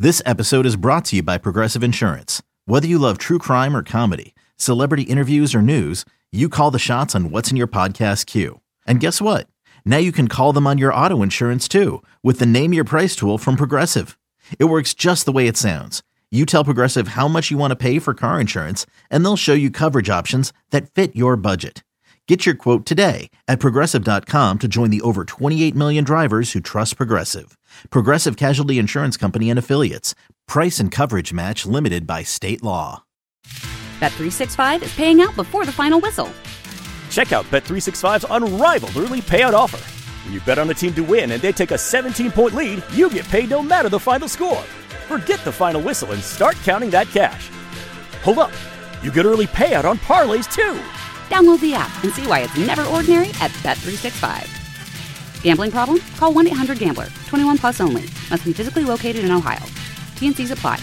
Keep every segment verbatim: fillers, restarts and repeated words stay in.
This episode is brought to you by Progressive Insurance. Whether you love true crime or comedy, celebrity interviews or news, you call the shots on what's in your podcast queue. And guess what? Now you can call them on your auto insurance too with the Name Your Price tool from Progressive. It works just the way it sounds. You tell Progressive how much you want to pay for car insurance, and they'll show you coverage options that fit your budget. Get your quote today at Progressive dot com to join the over twenty-eight million drivers who trust Progressive. Progressive Casualty Insurance Company and Affiliates. Price and coverage match limited by state law. Bet three sixty-five is paying out before the final whistle. Check out Bet three sixty-five's unrivaled early payout offer. When you bet on a team to win and they take a seventeen-point lead, you get paid no matter the final score. Forget the final whistle and start counting that cash. Hold up. You get early payout on parlays, too. Download the app and see why it's never ordinary at Bet three sixty-five. Gambling problem? Call one eight hundred gambler. twenty-one plus only. Must be physically located in Ohio. T N Cs apply.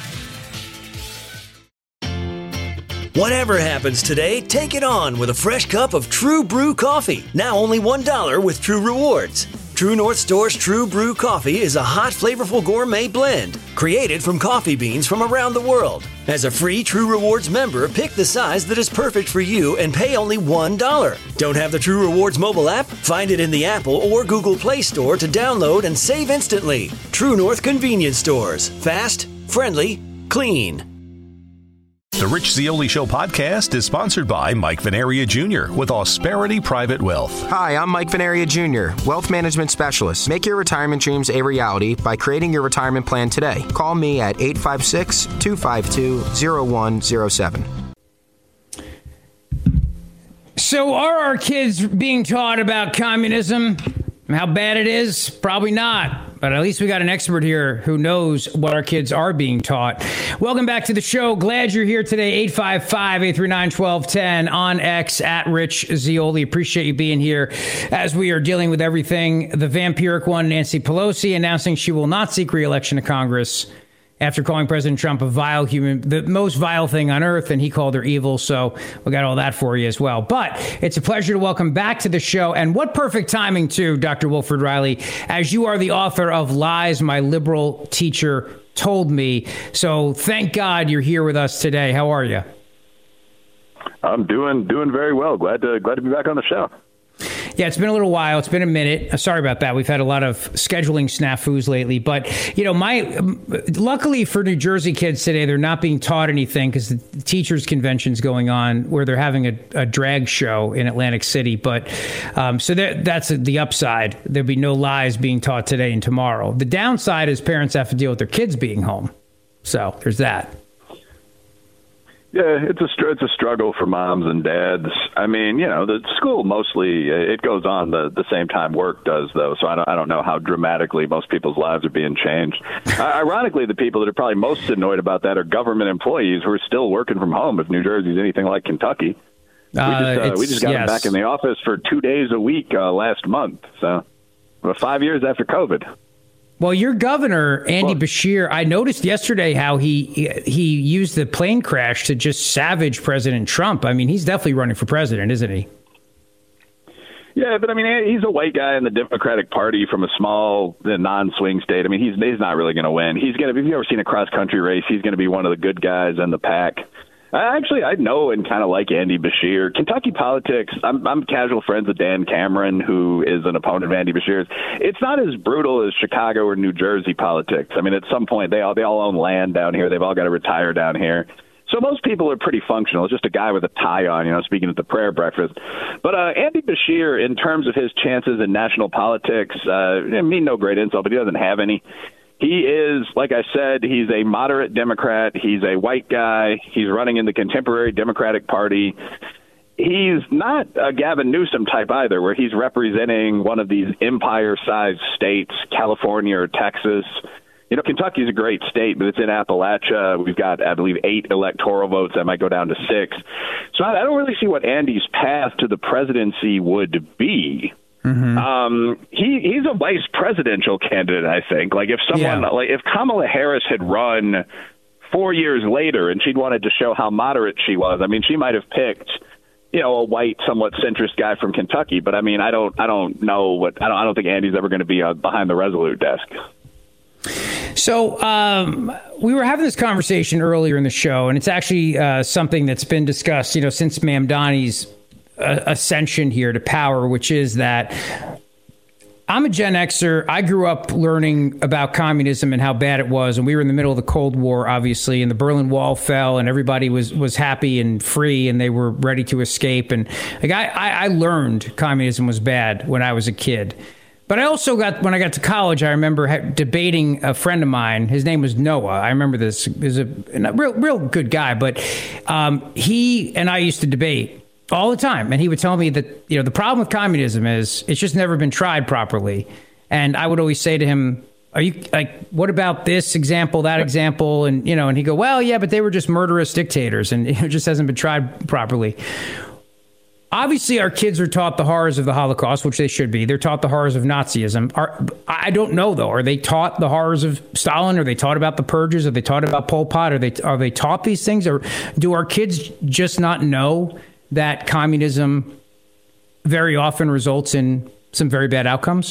Whatever happens today, take it on with a fresh cup of True Brew coffee. Now only one dollar with True Rewards. True North Store's True Brew coffee is a hot, flavorful gourmet blend created from coffee beans from around the world. As a free True Rewards member, pick the size that is perfect for you and pay only one dollar. Don't have the True Rewards mobile app? Find it in the Apple or Google Play Store to download and save instantly. True North Convenience Stores. Fast, friendly, clean. The Rich Zeoli Show podcast is sponsored by Mike Venaria Junior with Ausperity Private Wealth. Hi, I'm Mike Venaria Junior, Wealth Management Specialist. Make your retirement dreams a reality by creating your retirement plan today. Call me at eight five six, two five two, zero one zero seven. So are our kids being taught about communism? How bad it is? Probably not. But at least we got an expert here who knows what our kids are being taught. Welcome back to the show. Glad you're here today. eight five five, eight three nine, one two one zero on X at Rich Zeoli. Appreciate you being here as we are dealing with everything. The vampiric one, Nancy Pelosi, announcing she will not seek re-election to Congress after calling President Trump a vile human, the most vile thing on earth, and he called her evil. So we got all that for you as well. But it's a pleasure to welcome back to the show. And what perfect timing, too, Doctor Wilfred Reilly, as you are the author of Lies My Liberal Teacher Told Me. So thank God you're here with us today. How are you? I'm doing doing very well. Glad to glad to be back on the show. Yeah, it's been a little while. It's been a minute. Sorry about that. We've had a lot of scheduling snafus lately. But, you know, my luckily for New Jersey kids today, they're not being taught anything because the teachers' convention's going on where they're having a, a drag show in Atlantic City. But um, so that's the upside. There'll be no lies being taught today and tomorrow. The downside is parents have to deal with their kids being home. So there's that. Yeah, it's a it's a struggle for moms and dads. I mean, you know, the school mostly it goes on the, the same time work does, though. So I don't I don't know how dramatically most people's lives are being changed. uh, ironically, the people that are probably most annoyed about that are government employees who are still working from home. If New Jersey's anything like Kentucky, we just, uh, we just got yes. them back in the office for two days a week uh, last month. So, well, five years after COVID. Well, your governor, Andy well, Beshear, I noticed yesterday how he he used the plane crash to just savage President Trump. I mean, he's definitely running for president, isn't he? Yeah, but I mean, he's a white guy in the Democratic Party from a small non-swing state. I mean, he's he's not really going to win. He's going to. If you've ever seen a cross-country race, he's going to be one of the good guys in the pack. I actually, I know and kind of like Andy Beshear. Kentucky politics, I'm, I'm casual friends with Dan Cameron, who is an opponent of Andy Beshear's. It's not as brutal as Chicago or New Jersey politics. I mean, at some point, they all they all own land down here. They've all got to retire down here. So most people are pretty functional. It's just a guy with a tie on, you know, speaking at the prayer breakfast. But uh, Andy Beshear, in terms of his chances in national politics, uh, I mean, no great insult, but he doesn't have any. He is, like I said, he's a moderate Democrat. He's a white guy. He's running in the contemporary Democratic Party. He's not a Gavin Newsom type either, where he's representing one of these empire-sized states, California or Texas. You know, Kentucky's a great state, but it's in Appalachia. We've got, I believe, eight electoral votes. That might go down to six. So I don't really see what Andy's path to the presidency would be. Mm-hmm. Um, he he's a vice presidential candidate, I think. Like if someone, yeah. like if Kamala Harris had run four years later and she'd wanted to show how moderate she was, I mean, she might have picked, you know, a white, somewhat centrist guy from Kentucky. But I mean, I don't, I don't know what, I don't, I don't think Andy's ever going to be uh, behind the Resolute desk. So um, we were having this conversation earlier in the show, and it's actually uh, something that's been discussed, you know, since Mamdani's uh, ascension here to power, which is that I'm a Gen Xer. I grew up learning about communism and how bad it was. And we were in the middle of the Cold War, obviously, and the Berlin Wall fell and everybody was, was happy and free and they were ready to escape. And like I, I learned communism was bad when I was a kid. But I also got, when I got to college, I remember ha- debating a friend of mine. His name was Noah. I remember this. He was a, a real, real good guy. But um, he and I used to debate all the time. And he would tell me that, you know, the problem with communism is it's just never been tried properly. And I would always say to him, are you like, what about this example, that example? And, you know, and he'd go, well, yeah, but they were just murderous dictators and it just hasn't been tried properly. Obviously, our kids are taught the horrors of the Holocaust, which they should be. They're taught the horrors of Nazism. Are, I don't know, though. Are they taught the horrors of Stalin? Are they taught about the purges? Are they taught about Pol Pot? Are they, are they taught these things? Or do our kids just not know that communism very often results in some very bad outcomes?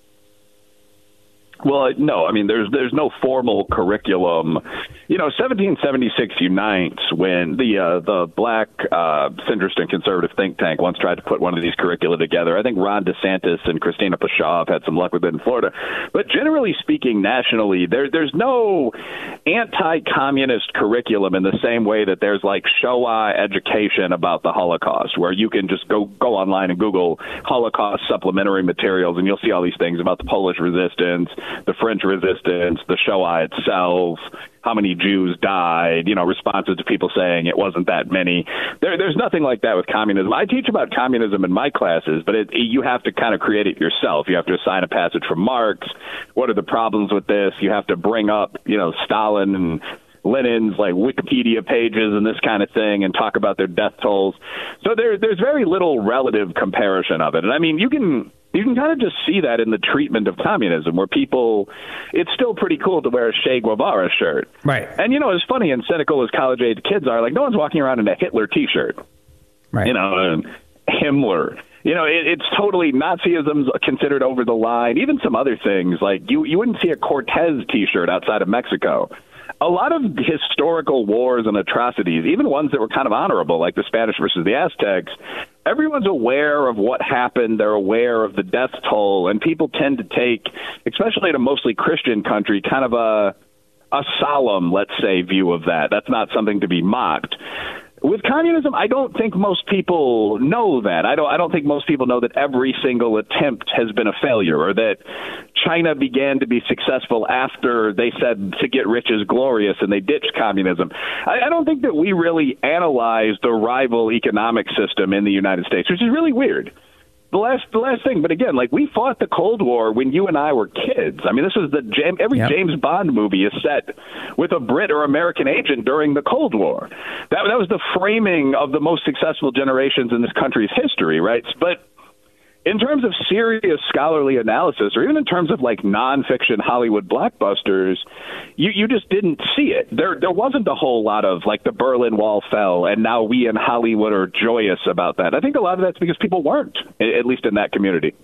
Well, no, I mean, there's there's no formal curriculum. You know, seventeen seventy-six unites when the uh, the Black uh, centrist and conservative think tank once tried to put one of these curricula together. I think Ron DeSantis and Christina Pashaw have had some luck with it in Florida. But generally speaking, nationally, there there's no anti-communist curriculum in the same way that there's like Shoah education about the Holocaust, where you can just go go online and Google Holocaust supplementary materials, and you'll see all these things about the Polish resistance, the French resistance, the Shoah itself, how many Jews died, you know, responses to people saying it wasn't that many. There, there's nothing like that with communism. I teach about communism in my classes, but it, you have to kind of create it yourself. You have to assign a passage from Marx. What are the problems with this? You have to bring up, you know, Stalin and Lenin's like Wikipedia pages and this kind of thing and talk about their death tolls. So there, there's very little relative comparison of it. And I mean, you can... You can kind of just see that in the treatment of communism, where people, it's still pretty cool to wear a Che Guevara shirt. Right. And, you know, as funny and cynical as college-age kids are, like, no one's walking around in a Hitler T-shirt. Right. You know, uh, Himmler. You know, it, it's totally, Nazism's considered over the line. Even some other things, like, you, you wouldn't see a Cortez T-shirt outside of Mexico. A lot of historical wars and atrocities, even ones that were kind of honorable, like the Spanish versus the Aztecs, everyone's aware of what happened. They're aware of the death toll, and people tend to take, especially in a mostly Christian country, kind of a a solemn, let's say, view of that. That's not something to be mocked. With communism, I don't think most people know that. I don't I don't think most people know that every single attempt has been a failure, or that China began to be successful after they said to get rich is glorious and they ditched communism. I, I don't think that we really analyze the rival economic system in the United States, which is really weird. The last, the last thing, but again, like we fought the Cold War when you and I were kids. I mean, this was the James, every yep. James Bond movie is set with a Brit or American agent during the Cold War. That that was the framing of the most successful generations in this country's history, right? But in terms of serious scholarly analysis, or even in terms of like nonfiction Hollywood blockbusters, you, you just didn't see it. There there wasn't a whole lot of like the Berlin Wall fell, and now we in Hollywood are joyous about that. I think a lot of that's because people weren't, at least in that community.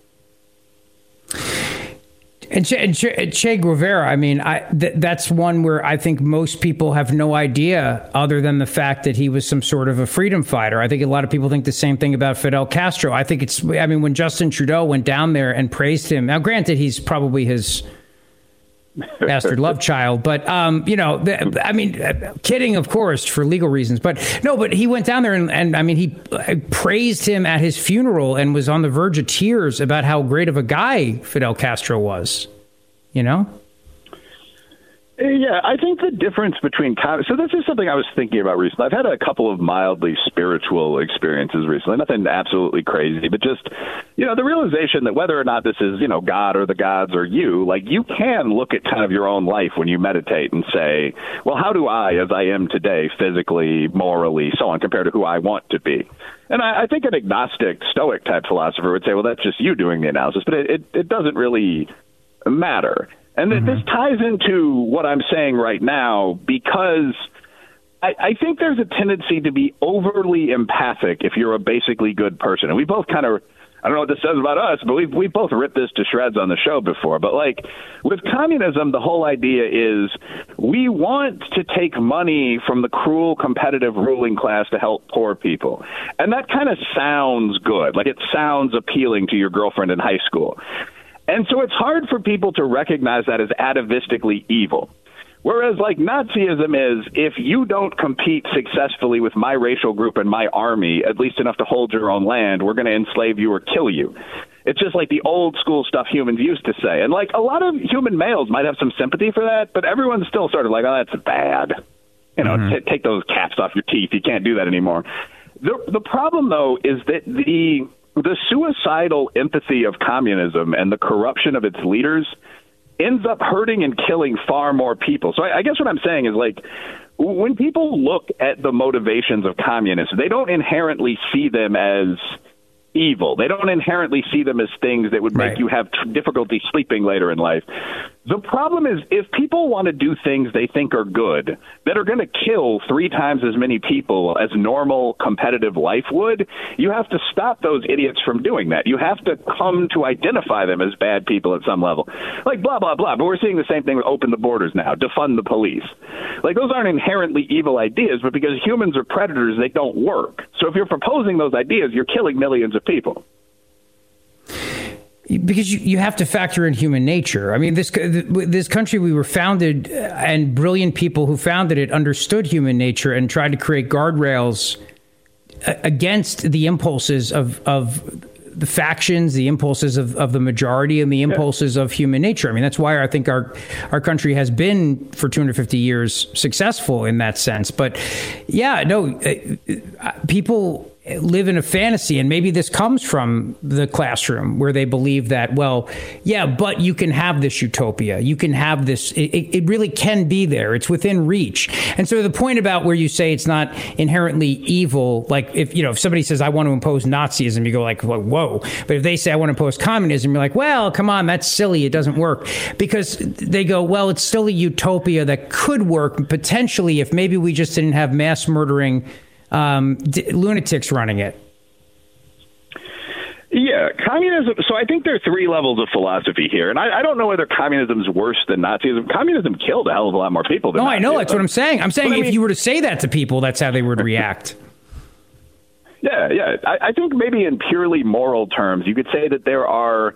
And Che, and che, che Guevara, I mean, I, th- that's one where I think most people have no idea other than the fact that he was some sort of a freedom fighter. I think a lot of people think the same thing about Fidel Castro. I think it's, I mean, when Justin Trudeau went down there and praised him, now granted, he's probably his bastard love child, but, um, you know, the, I mean, kidding, of course, for legal reasons, but no, but he went down there and, and I mean, he praised him at his funeral and was on the verge of tears about how great of a guy Fidel Castro was, you know? Yeah, I think the difference between com- so this is something I was thinking about recently. I've had a couple of mildly spiritual experiences recently, nothing absolutely crazy, but just, you know, the realization that whether or not this is, you know, God or the gods or you, like you can look at kind of your own life when you meditate and say, well, how do I, as I am today, physically, morally, so on, compared to who I want to be? And I, I think an agnostic, stoic type philosopher would say, well, that's just you doing the analysis, but it, it, it doesn't really matter. And mm-hmm. this ties into what I'm saying right now, because I, I think there's a tendency to be overly empathic if you're a basically good person. And we both kind of I don't know what this says about us, but we've, we've both ripped this to shreds on the show before. But, like, with communism, the whole idea is we want to take money from the cruel, competitive ruling class to help poor people. And that kind of sounds good. Like, it sounds appealing to your girlfriend in high school. And so it's hard for people to recognize that as atavistically evil. Whereas, like, Nazism is, if you don't compete successfully with my racial group and my army, at least enough to hold your own land, we're going to enslave you or kill you. It's just like the old school stuff humans used to say. And, like, a lot of human males might have some sympathy for that, but everyone's still sort of like, oh, that's bad. You know, mm-hmm. t- take those caps off your teeth. You can't do that anymore. The, the problem, though, is that the the suicidal empathy of communism and the corruption of its leaders ends up hurting and killing far more people. So I, I guess what I'm saying is, like, when people look at the motivations of communists, they don't inherently see them as evil. They don't inherently see them as things that would make right. you have t- difficulty sleeping later in life. The problem is, if people want to do things they think are good, that are going to kill three times as many people as normal competitive life would, you have to stop those idiots from doing that. You have to come to identify them as bad people at some level. Like, blah, blah, blah. But we're seeing the same thing with open the borders now, defund the police. Like, those aren't inherently evil ideas, but because humans are predators, they don't work. So if you're proposing those ideas, you're killing millions of people. Because you, you have to factor in human nature. I mean, this this country, we were founded, and brilliant people who founded it understood human nature and tried to create guardrails against the impulses of, of the factions, the impulses of, of the majority, and the impulses yeah. of human nature. I mean, that's why I think our our country has been, for two hundred fifty years, successful in that sense. But yeah, no, people live in a fantasy, and maybe this comes from the classroom where they believe that, well, yeah, but you can have this utopia. You can have this. It, it really can be there. It's within reach. And so the point about where you say it's not inherently evil, like if, you know, if somebody says, I want to impose Nazism, you go like, whoa. But if they say, I want to impose communism, you're like, well, come on, that's silly. It doesn't work. Because they go, well, it's still a utopia that could work potentially if maybe we just didn't have mass murdering Um, d- lunatics running it. Yeah, communism. So I think there are three levels of philosophy here. And I, I don't know whether communism is worse than Nazism. Communism killed a hell of a lot more people than No, Nazism. I know. That's what I'm saying. I'm saying but, if I mean, you were to say that to people, that's how they would react. Yeah, yeah. I, I think maybe in purely moral terms, you could say that there are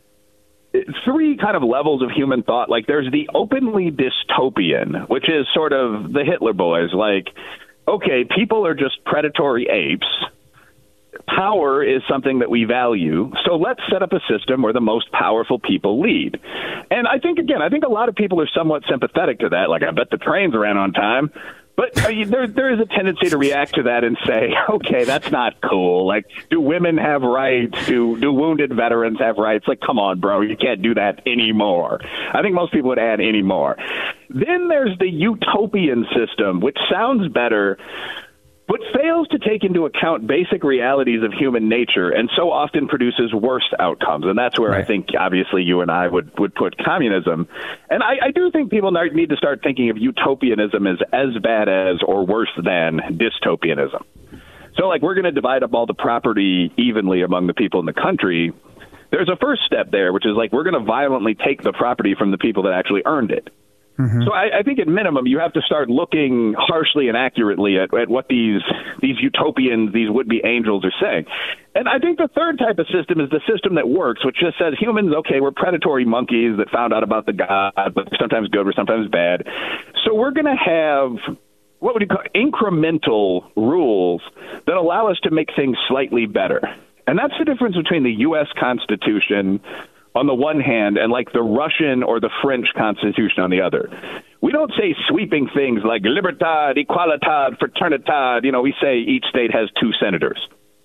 three kind of levels of human thought. Like, there's the openly dystopian, which is sort of the Hitler boys, like, okay, people are just predatory apes. Power is something that we value. So let's set up a system where the most powerful people lead. And I think, again, I think a lot of people are somewhat sympathetic to that. Like, I bet the trains ran on time. But uh, there, there is a tendency to react to that and say, okay, that's not cool. Like, do women have rights? Do do wounded veterans have rights? Like, come on, bro, you can't do that anymore. I think most people would add anymore. Then there's the utopian system, which sounds better, but fails to take into account basic realities of human nature and so often produces worse outcomes. And that's where right. I think, obviously, you and I would, would put communism. And I, I do think people need to start thinking of utopianism as as bad as or worse than dystopianism. So, like, we're going to divide up all the property evenly among the people in the country. There's a first step there, which is, like, we're going to violently take the property from the people that actually earned it. Mm-hmm. So I, I think at minimum, you have to start looking harshly and accurately at, at what these these utopians, these would-be angels are saying. And I think the third type of system is the system that works, which just says humans, okay, we're predatory monkeys that found out about the God, but sometimes good, we're sometimes bad. So we're going to have, what would you call, incremental rules that allow us to make things slightly better. And that's the difference between the U S Constitution on the one hand, and like the Russian or the French Constitution on the other. We don't say sweeping things like libertad, equalitad, fraternitad. You know, we say each state has two senators,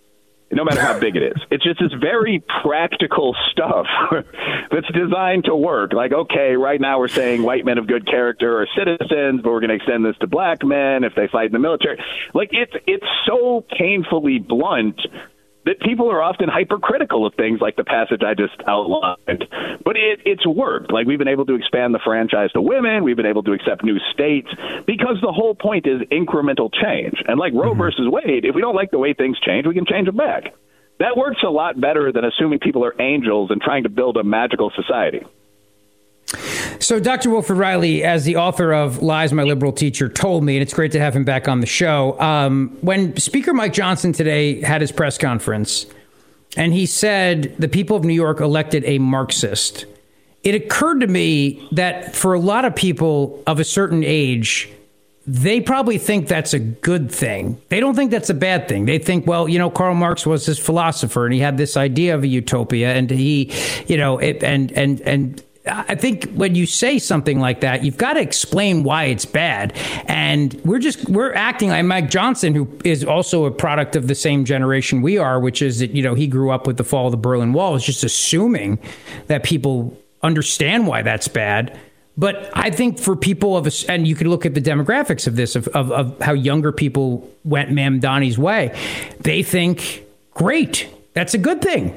no matter how big it is. It's just this very practical stuff that's designed to work. Like, okay, right now we're saying white men of good character are citizens, but we're going to extend this to black men if they fight in the military. Like, it's it's so painfully blunt that people are often hypercritical of things like the passage I just outlined. But it, it's worked. Like, we've been able to expand the franchise to women. We've been able to accept new states because the whole point is incremental change. And like Roe mm-hmm. versus Wade, if we don't like the way things change, we can change them back. that works a lot better than assuming people are angels and trying to build a magical society. So Doctor Wilfred Reilly, as the author of Lies My Liberal Teacher Told Me, and it's great to have him back on the show, um, when Speaker Mike Johnson today had his press conference, and he said the people of New York elected a Marxist, it occurred to me that for a lot of people of a certain age, they probably think that's a good thing. They don't think that's a bad thing. They think, well, you know, Karl Marx was this philosopher and he had this idea of a utopia, and he, you know, it, and and and I think when you say something like that, you've got to explain why it's bad. And we're just we're acting like Mike Johnson, who is also a product of the same generation we are, which is that, you know, he grew up with the fall of the Berlin Wall, is just assuming that people understand why that's bad. But I think for people of us, and you can look at the demographics of this, of, of, of how younger people went Mamdani's way, they think, great, that's a good thing.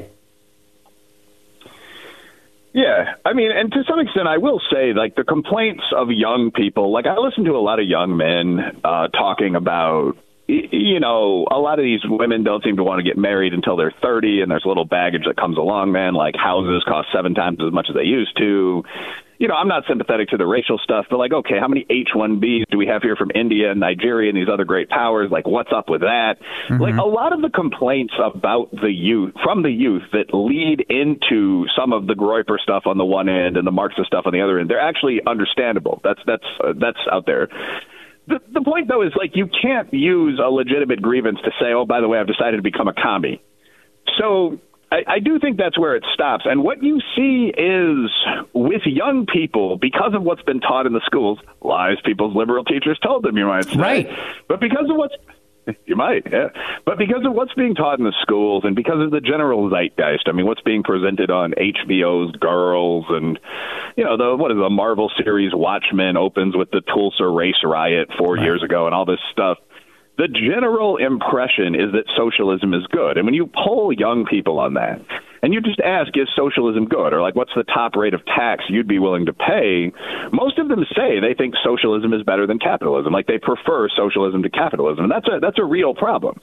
Yeah, I mean, and to some extent, I will say, like, the complaints of young people, like, I listen to a lot of young men uh, talking about, you know, a lot of these women don't seem to want to get married until they're thirty, and there's a little baggage that comes along, man, like houses cost seven times as much as they used to. You know, I'm not sympathetic to the racial stuff, but like, okay, how many H one Bs do we have here from India and Nigeria and these other great powers? Like, what's up with that? Mm-hmm. Like, a lot of the complaints about the youth, from the youth, that lead into some of the Groyper stuff on the one end and the Marxist stuff on the other end, they're actually understandable. That's that's uh, that's out there. The, the point, though, is, like, you can't use a legitimate grievance to say, oh, by the way, I've decided to become a commie. So I, I do think that's where it stops. And what you see is, with young people, because of what's been taught in the schools, lies people's liberal teachers told them, you might say. Right. But because of what's You might, yeah. But because of what's being taught in the schools and because of the general zeitgeist, I mean, what's being presented on H B O's Girls and, you know, the what is the Marvel series Watchmen opens with the Tulsa race riot four right. years ago and all this stuff. The general impression is that socialism is good. And when you poll young people on that, and you just ask, is socialism good? Or, like, what's the top rate of tax you'd be willing to pay? Most of them say they think socialism is better than capitalism. Like, they prefer socialism to capitalism. And that's a, that's a real problem.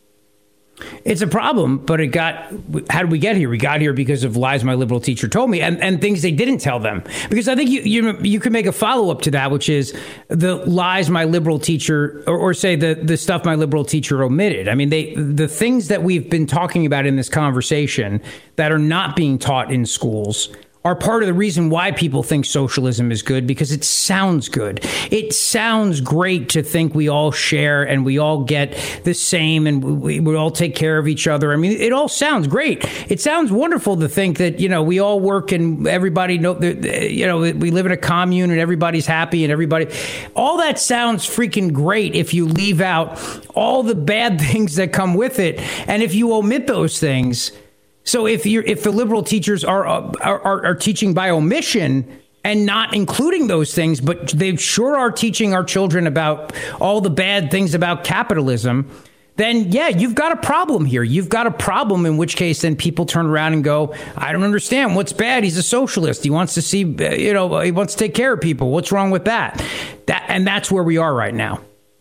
It's a problem, but it got, how did we get here? We got here because of Lies My Liberal Teacher Told Me, and, and things they didn't tell them. Because I think you you, you can make a follow-up to that, which is the lies my liberal teacher, or, or say the, the stuff my liberal teacher omitted. I mean, they the things that we've been talking about in this conversation that are not being taught in schools are part of the reason why people think socialism is good, because it sounds good. It sounds great to think we all share and we all get the same and we, we all take care of each other. I mean, it all sounds great. It sounds wonderful to think that, you know, we all work and everybody know that, you know, we live in a commune and everybody's happy and everybody, all that sounds freaking great if you leave out all the bad things that come with it. And if you omit those things. So if you're if the liberal teachers are, are are teaching by omission and not including those things, but they sure are teaching our children about all the bad things about capitalism, then, yeah, you've got a problem here. You've got a problem, in which case then people turn around and go, I don't understand. What's bad? He's a socialist. He wants to see, you know, he wants to take care of people. What's wrong with that? That and that's where we are right now.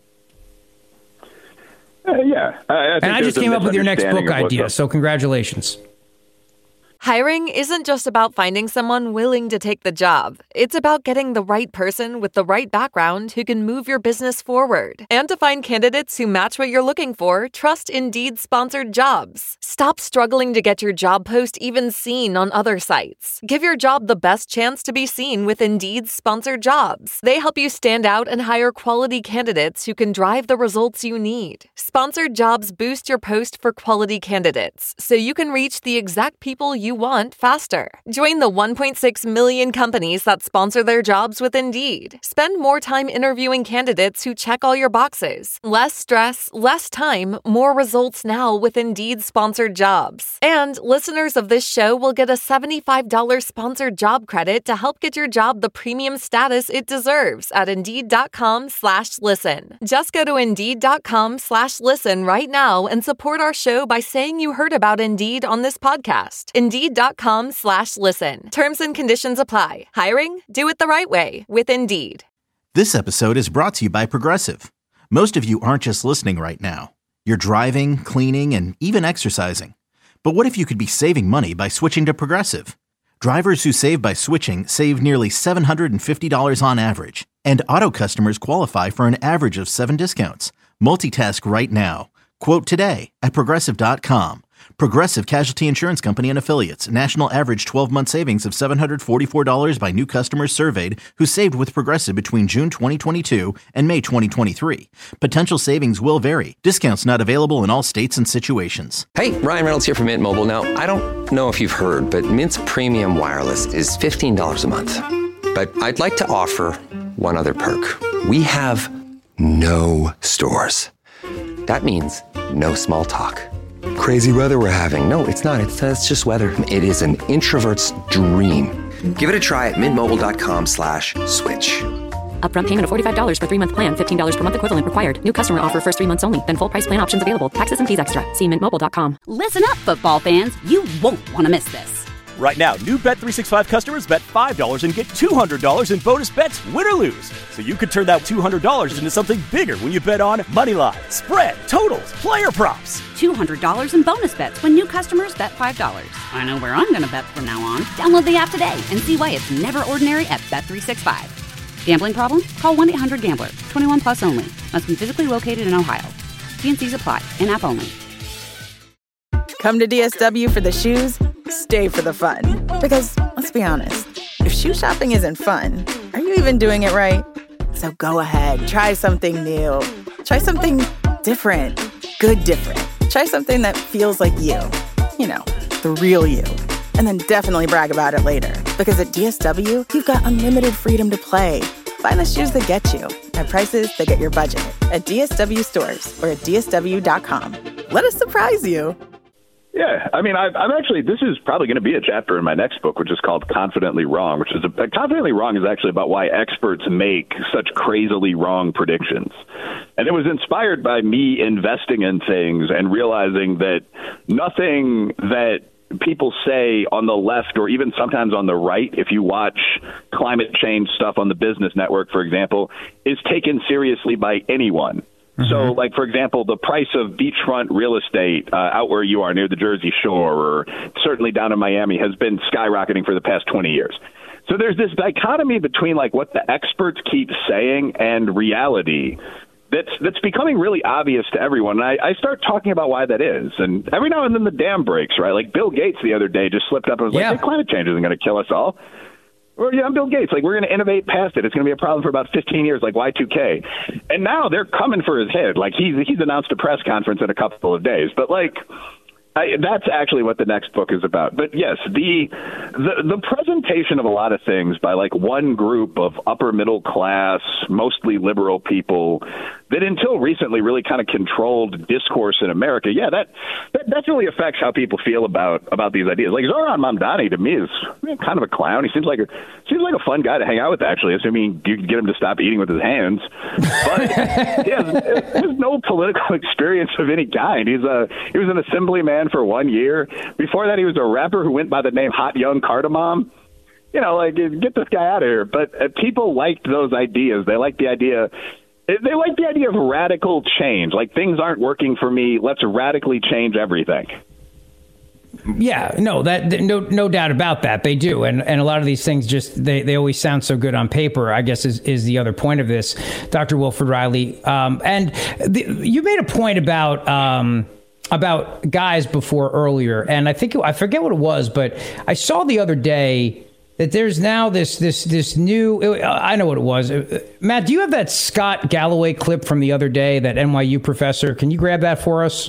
Uh, yeah. I, I and I just came up with your next book idea. So congratulations. Hiring isn't just about finding someone willing to take the job. It's about getting the right person with the right background who can move your business forward. And to find candidates who match what you're looking for, trust Indeed sponsored jobs. Stop struggling to get your job post even seen on other sites. Give your job the best chance to be seen with Indeed sponsored jobs. They help you stand out and hire quality candidates who can drive the results you need. Sponsored jobs boost your post for quality candidates, so you can reach the exact people you want faster. Join the one point six million companies that sponsor their jobs with Indeed. Spend more time interviewing candidates who check all your boxes. Less stress, less time, more results now with Indeed sponsored jobs. And listeners of this show will get a seventy-five dollars sponsored job credit to help get your job the premium status it deserves at Indeed.com slash listen. Just go to Indeed.com slash listen right now and support our show by saying you heard about Indeed on this podcast. Indeed.com slash listen. Terms and conditions apply. Hiring? Do it the right way with Indeed. This episode is brought to you by Progressive. Most of you aren't just listening right now. You're driving, cleaning, and even exercising. But what if you could be saving money by switching to Progressive? Drivers who save by switching save nearly seven hundred fifty dollars on average, and auto customers qualify for an average of seven discounts. Multitask right now. Quote today at Progressive dot com. Progressive Casualty Insurance Company and Affiliates. National average twelve-month savings of seven hundred forty-four dollars by new customers surveyed who saved with Progressive between June twenty twenty-two and May twenty twenty-three. Potential savings will vary. Discounts not available in all states and situations. Hey, Ryan Reynolds here from Mint Mobile. Now, I don't know if you've heard, but Mint's premium wireless is fifteen dollars a month. But I'd like to offer one other perk. We have no stores. That means no small talk. Crazy weather we're having. No, it's not. It's, uh, it's just weather. It is an introvert's dream. Give it a try at mintmobile.com slash switch. Upfront payment of forty-five dollars for three-month plan. fifteen dollars per month equivalent required. New customer offer first three months only. Then full price plan options available. Taxes and fees extra. See mint mobile dot com. Listen up, football fans. You won't want to miss this. Right now, new Bet three sixty-five customers bet five dollars and get two hundred dollars in bonus bets, win or lose. So you could turn that two hundred dollars into something bigger when you bet on moneyline, spread, totals, player props. two hundred dollars in bonus bets when new customers bet five dollars. I know where I'm going to bet from now on. Download the app today and see why it's never ordinary at Bet three sixty-five. Gambling problem? Call one eight hundred gambler. twenty-one plus only. Must be physically located in Ohio. T and C's apply. In-app only. Come to D S W for the shoes, stay for the fun. Because, let's be honest, if shoe shopping isn't fun, are you even doing it right? So go ahead, try something new. Try something different. Good different. Try something that feels like you. You know, the real you. And then definitely brag about it later. Because at D S W, you've got unlimited freedom to play. Find the shoes that get you at prices that get your budget at D S W stores or at D S W dot com. Let us surprise you. Yeah, I mean, I've, I'm actually, this is probably going to be a chapter in my next book, which is called Confidently Wrong, which is, a, Confidently Wrong is actually about why experts make such crazily wrong predictions. And it was inspired by me investing in things and realizing that nothing that people say on the left or even sometimes on the right, if you watch climate change stuff on the Business Network, for example, is taken seriously by anyone. Mm-hmm. So, like, for example, the price of beachfront real estate uh, out where you are near the Jersey Shore or certainly down in Miami has been skyrocketing for the past twenty years. So there's this dichotomy between, like, what the experts keep saying and reality that's that's becoming really obvious to everyone. And I, I start talking about why that is. And every now and then the dam breaks, right? Like Bill Gates the other day just slipped up and was yeah. like, hey, climate change isn't going to kill us all. Or, yeah, I'm Bill Gates. Like, we're going to innovate past it. It's going to be a problem for about fifteen years, like Y two K. And now they're coming for his head. Like, he's, he's announced a press conference in a couple of days. But, like, I, that's actually what the next book is about. But, yes, the, the the presentation of a lot of things by, like, one group of upper middle class, mostly liberal people that until recently really kind of controlled discourse in America, yeah, that, that definitely affects how people feel about about these ideas. Like Zohran Mamdani, to me, is kind of a clown. He seems like a seems like a fun guy to hang out with, actually, assuming you can get him to stop eating with his hands. But he has, has no political experience of any kind. He's a he was an assemblyman for one year. Before that, he was a rapper who went by the name Hot Young Cardamom. You know, like, get this guy out of here. But uh, people liked those ideas. They liked the idea. They like the idea of radical change. Like, things aren't working for me. Let's radically change everything. Yeah, no, that no no doubt about that. They do. And and a lot of these things just they, they always sound so good on paper, I guess, is, is the other point of this, Doctor Wilfred Reilly. Um, and the, you made a point about um, about guys before earlier. And I think I forget what it was, but I saw the other day that there's now this this this new, I know what it was. Matt, do you have that Scott Galloway clip from the other day, that N Y U professor? Can you grab that for us?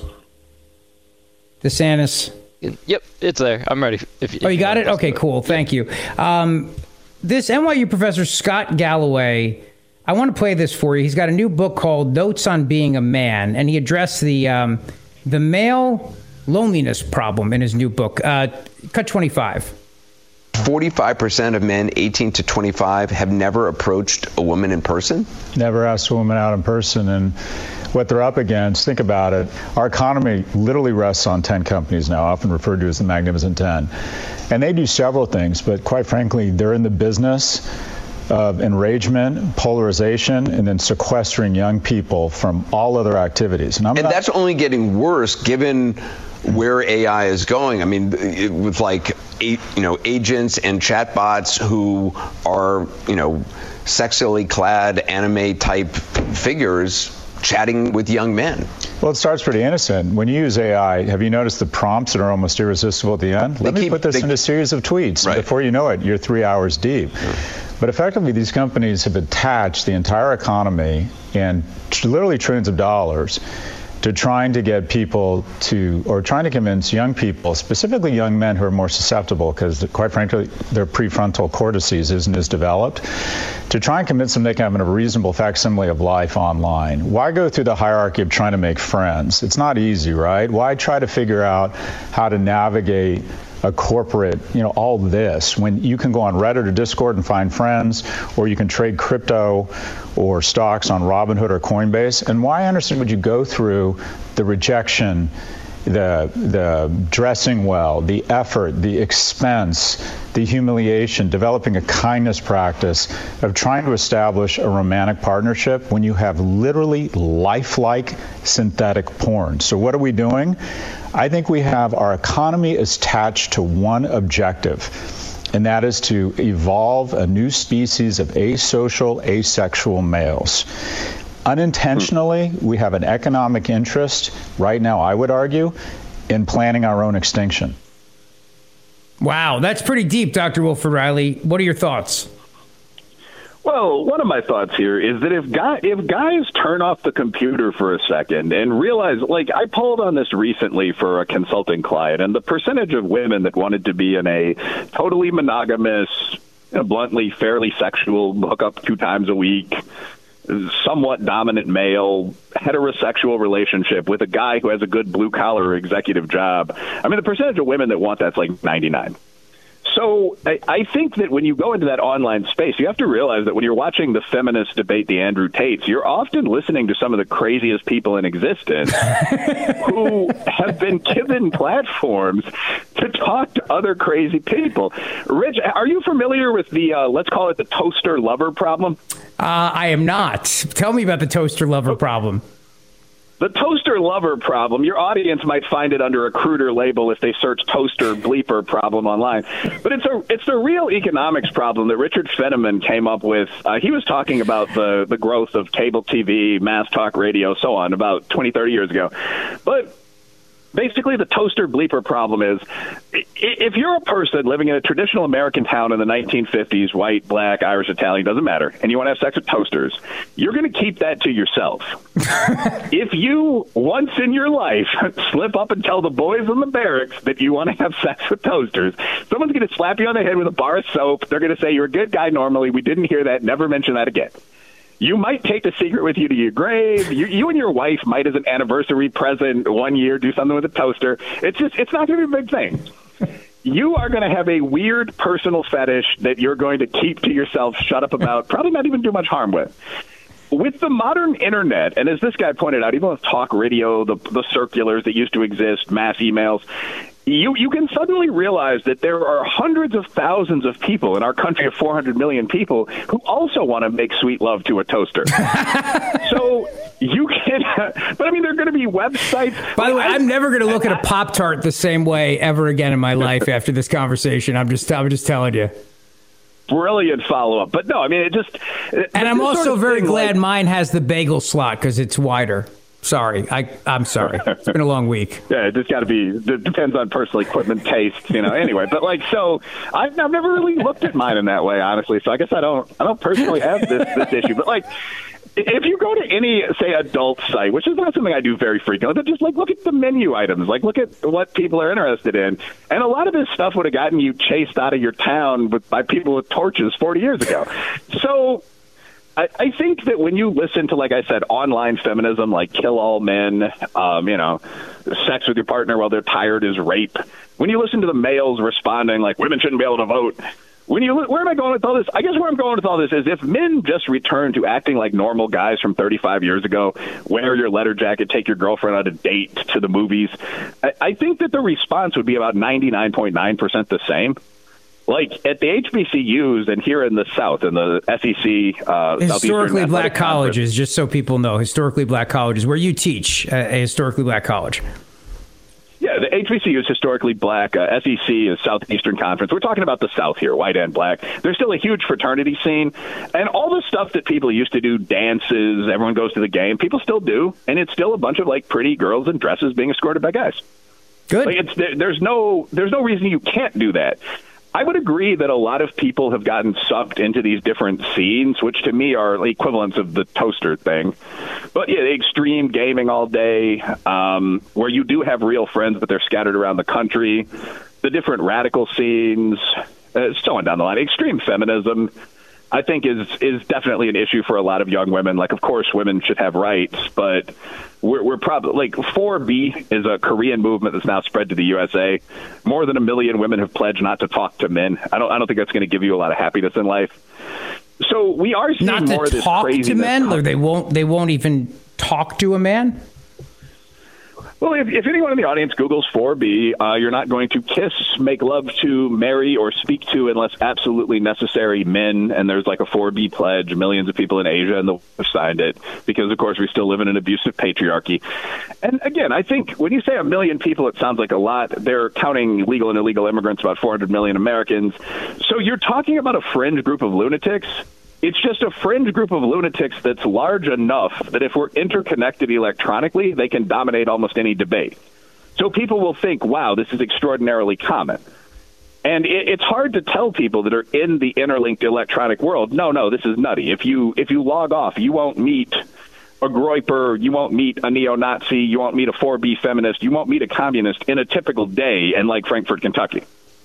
DeSantis. Yep, it's there. I'm ready. If, if oh, you got it? Okay, cool. Thank you. Um, this N Y U professor, Scott Galloway, I want to play this for you. He's got a new book called Notes on Being a Man, and he addressed the um, the male loneliness problem in his new book. Uh, cut twenty-five. forty-five percent of men eighteen to twenty-five have never approached a woman in person? Never asked a woman out in person. And what they're up against, think about it, our economy literally rests on ten companies now, often referred to as the Magnificent Ten. And they do several things, but quite frankly, they're in the business of enragement, polarization, and then sequestering young people from all other activities. And, I'm and not- that's only getting worse given where A I is going. I mean, it, with like eight, you know, agents and chatbots who are, you know, sexually clad anime type figures chatting with young men. Well, it starts pretty innocent. When you use A I, have you noticed the prompts that are almost irresistible at the end? Let They me keep- put this they- in a series of tweets. Right. And before you know it, you're three hours deep. But effectively, these companies have attached the entire economy and tr- literally trillions of dollars to trying to get people to, or trying to convince young people, specifically young men who are more susceptible because, quite frankly, their prefrontal cortices isn't as developed, to try and convince them they can have a reasonable facsimile of life online. Why go through the hierarchy of trying to make friends? It's not easy, right? Why try to figure out how to navigate a corporate, you know, all this, when you can go on Reddit or Discord and find friends, or you can trade crypto or stocks on Robinhood or Coinbase? And why, Anderson, would you go through the rejection, the the dressing well, the effort, the expense, the humiliation, developing a kindness practice of trying to establish a romantic partnership when you have literally lifelike synthetic porn? So what are we doing? I think we have our economy attached to one objective, and that is to evolve a new species of asocial, asexual males. Unintentionally, we have an economic interest right now, I would argue, in planning our own extinction. Wow, that's pretty deep, Doctor Wilfred Reilly. What are your thoughts? Well, one of my thoughts here is that if guy, if guys turn off the computer for a second and realize, like, I polled on this recently for a consulting client, and the percentage of women that wanted to be in a totally monogamous, you know, bluntly, fairly sexual hookup two times a week, somewhat dominant male, heterosexual relationship with a guy who has a good blue-collar executive job, I mean, the percentage of women that want that's like ninety-nine. So I, I think that when you go into that online space, you have to realize that when you're watching the feminists debate the Andrew Tates, you're often listening to some of the craziest people in existence who have been given platforms to talk to other crazy people. Rich, are you familiar with the, uh, let's call it the toaster lover problem? Uh, I am not. Tell me about the toaster lover problem. The toaster lover problem, your audience might find it under a cruder label if they search toaster bleeper problem online. But it's a it's a real economics problem that Richard Feynman came up with. Uh, he was talking about the, the growth of cable T V, mass talk radio, so on, about twenty, thirty years ago. But basically, the toaster bleeper problem is if you're a person living in a traditional American town in the nineteen fifties, white, black, Irish, Italian, doesn't matter, and you want to have sex with toasters, you're going to keep that to yourself. If you, once in your life, slip up and tell the boys in the barracks that you want to have sex with toasters, someone's going to slap you on the head with a bar of soap. They're going to say, you're a good guy normally. We didn't hear that. Never mention that again. You might take the secret with you to your grave. You, you and your wife might, as an anniversary present one year, do something with a toaster. It's just, it's not going to be a big thing. You are going to have a weird personal fetish that you're going to keep to yourself, shut up about, probably not even do much harm with. With the modern internet, and as this guy pointed out, even with talk radio, the, the circulars that used to exist, mass emails, you you can suddenly realize that there are hundreds of thousands of people in our country of four hundred million people who also want to make sweet love to a toaster. So you can, but I mean, there are going to be websites. By the way, I'm never going to look at a Pop-Tart the same way ever again in my life after this conversation. I'm just, I'm just telling you. Brilliant follow-up. But no, I mean, it just... And I'm also sort of very glad like, mine has the bagel slot because it's wider. Sorry. I, I'm sorry. It's been a long week. Yeah, it just got to be... It depends on personal equipment tastes, you know. Anyway, but like, so I've, I've never really looked at mine in that way, honestly. So I guess I don't I don't personally have this, this issue. But like, if you go to any, say, adult site, which is not something I do very frequently, but just like look at the menu items, like look at what people are interested in. And a lot of this stuff would have gotten you chased out of your town with, by people with torches forty years ago. So I, I think that when you listen to, like I said, online feminism, like kill all men, um, you know, sex with your partner while they're tired is rape. When you listen to the males responding like women shouldn't be able to vote, When you where am I going with all this? I guess where I'm going with all this is if men just return to acting like normal guys from thirty-five years ago, wear your leather jacket, take your girlfriend on a date to the movies, I, I think that the response would be about ninety-nine point nine percent the same. Like at the H B C Us and here in the South, in the S E C, uh, historically black colleges, just so people know, historically black colleges, where you teach a, a historically black college. Yeah, the H B C U is historically black. Uh, S E C is Southeastern Conference. We're talking about the South here, white and black. There's still a huge fraternity scene. And all the stuff that people used to do, dances, everyone goes to the game, people still do. And it's still a bunch of, like, pretty girls in dresses being escorted by guys. Good. Like it's, there, there's no there's no reason you can't do that. I would agree that a lot of people have gotten sucked into these different scenes, which to me are equivalents of the toaster thing. But yeah, the extreme gaming all day, um, where you do have real friends, but they're scattered around the country, the different radical scenes, uh, so on down the line. Extreme feminism, I think, is is definitely an issue for a lot of young women. Like, of course, women should have rights, but we're, we're probably like four B is a Korean movement that's now spread to the U S A. More than a million women have pledged not to talk to men. I don't I don't think that's going to give you a lot of happiness in life. So we are seeing not more to of this talk craziness. to men, or they won't they won't even talk to a man. Well, if, if anyone in the audience Googles four B, uh, you're not going to kiss, make love to, marry, or speak to unless absolutely necessary men. And there's like a four B pledge. Millions of people in Asia and the West signed it because, of course, we still live in an abusive patriarchy. And again, I think when you say a million people, it sounds like a lot. They're counting legal and illegal immigrants, about four hundred million Americans. So you're talking about a fringe group of lunatics. It's just a fringe group of lunatics that's large enough that if we're interconnected electronically, they can dominate almost any debate. So people will think, wow, this is extraordinarily common. And it, it's hard to tell people that are in the interlinked electronic world, no, no, this is nutty. If you if you log off, you won't meet a groyper, you won't meet a neo-Nazi, you won't meet a four B feminist, you won't meet a communist in a typical day in like Frankfort, Kentucky.